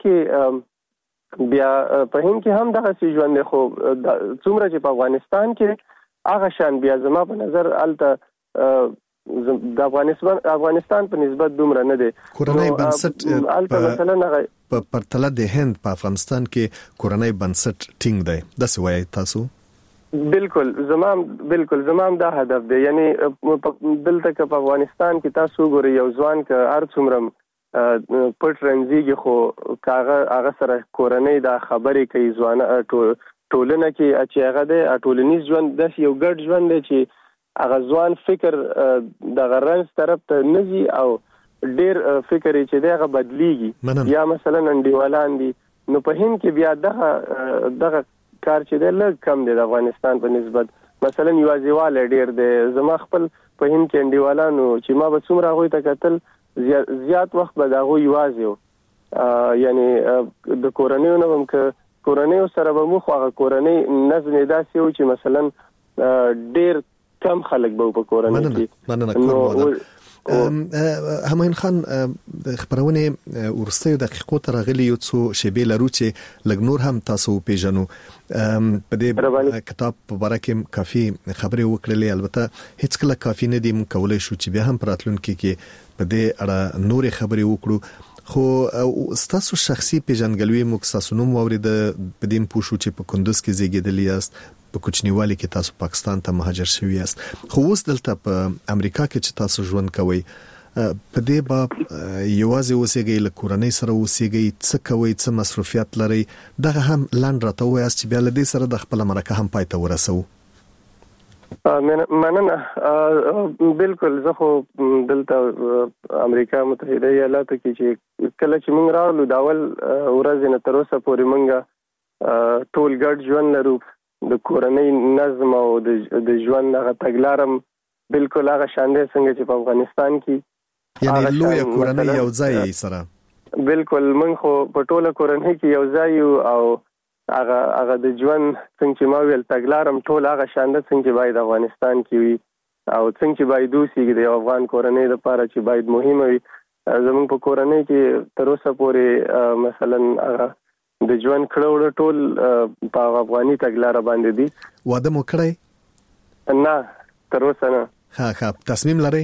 کې بیا په هند کې هم دغه سي ژوند دی خو څومره چې په افغانستان کې هغه شان بیا زما په نظر هلته د افغانستان افغانستان په نسبت دومره نه دی. کورنۍ بنسټ هلته مثلا هغه په پرتله د هند په افغانستان کې کورنۍ بنسټ ټینګ دی داسې وایي تاسو؟ بالکل زمام بالکل زمام دا هدف دی. یعنی دلته که په افغانستان کې تاسو ګورئ یو ځوان که هر څومره پټ رنځيږي خو کاغه هغه سره کورنۍ دا خبرې کوي ځوان ټولنه کې چې هغه د ټولنیز ژوند د یو ګډ ژوند دی چې هغه ځوان فکر د غرنځ طرف ته نزي او ډېر فکر یې چې دغه بدلیږي یا مثلا انډیوالان دي نو په هند کې بیا دغه دغه کار چې دی لږ کم دی د افغانستان په نسبت. مثلا یوازیواله ډېر دی. زما خپل په هند کې انډیوالانو چې ما به څومره هغوی ته کتل زیات وخت به د هغوی یوازې و یعنی د کورنیو نه هم که کورنیو سره به مو خو هغه کورنۍ نظم یې داسې و چې مثلا ډېر کم خلک به په کورنۍ کې. همایون خان د خبرونه ورستیو دقیقو تر غلي یو څو شیبې لرو چې لګ نور هم تاسو پیژنو په دې کتاب په اړه کې کافي خبرې وکړلې البته هیڅ کله کافي نه دی مونږ کولای شو چې به هم پراتلونکو کې په دې اړه نور خبرې وکړو خو ستاسو شخصي پیژنګلوي موږ تاسو نوم اورید په دې پوښو چې په کندوز کې زیږیدلی یاست په کوچنیوالي کې تاسو پاکستان ته مهاجر شوی یاست خو اوس دلته په امریکا کې چې تاسو ژوند کوئ په دې باب یوازې اوسېږئ له کورنۍ سره اوسېږئ څه کوئ څه مصروفیت لرئ دغه هم لاندې راته ووایاست چې بیا له دې سره د خپله مرکه هم پای ته ورسوو. مننه. بالکل زه خو دلته امریکا متحده ایالاتو کې چې کله چې موږ راغلو د اول ورځې نه تر اوسه پورې موږ ټول ګډ ژوند لرو. د کورنۍ نظم او د ژوند هغه تګلارم بالکل هغه شان دی څنګه چې په افغانستان کې یعنی لویه کورنۍ یو ځای سره بالکل موږ خو په ټوله کورنۍ کې یو ځای او هغه هغه د ژوند څنګه چې ما ویل تګلارم ټول هغه شان دی څنګه چې باید افغانستان کې وي او څنګه چې باید اوسېږي د افغان کورنۍ لپاره چې باید مهمه وي. زموږ په کورنۍ کې تر اوسه پورې مثلا هغه د ژوند کړهوړه ټول په افغاني تګلاره باندې دي. واده مو کړی؟ نه تر اوسه نه. ها ها تصمیم لرئ؟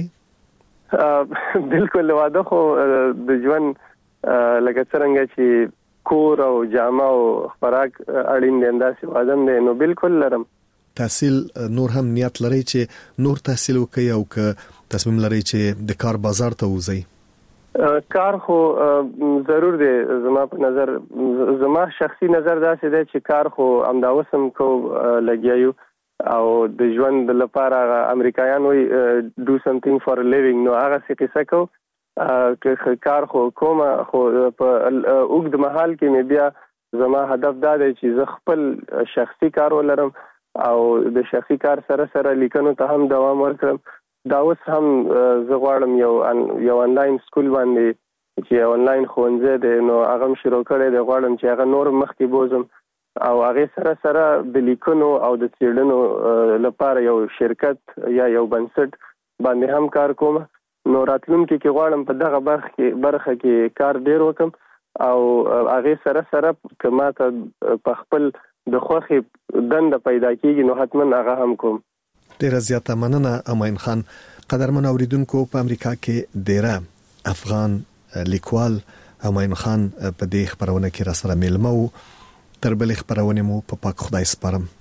بالکل واده خو د ژوند لکه څنګه چې کور او جامه او خوراک اړین دي انداسې واده دی نو بالکل لرم. تحصیل نور هم نیت لري چې نور تحصیل وکړي او که تصمیم لري چې د کار بازار ته وځي؟ کار خو ضرور دی. زما په نظر زما شخصي نظر دا دی چې کار خو امداوسم کو لګیایو او د ژوند لپاره امریکایان وي do something for a living، نو هغه څه کیسه کو که کار خو کومه خو په اوږد مهال کې مې بیا زما هدف دا دی چې زه خپل شخصي کار ولرم او د شخصي کار سره سره لیکنو ته هم دوام ورکړم. دا اوس هم زه غواړم یو یو انلاین سکول باندې چې انلاین ښوونځی دی نو هغه شروع کړی دی، غواړم چې هغه نور مخکې بوزم او هغه سره سره د لیکنو او د څېړنو لپاره یو شرکت یا یو بنسټ باندې هم کار کوم. نو راتلونکي کې غواړم په دغه برخه کې برخه کې کار ډیر وکم او هغه سره سره کما ته په خپل د خوخي دند پیدا کیږي نو حتمن هغه هم کوم. ډیر زیاته مننه امین خان. قدرمن اوریدونکو، په امریکا کې ډیره افغان لیکوال امین خان په دې خبرونه کې را سره ملمو. تر بل خبرونه مو په پاک خدای سپارم.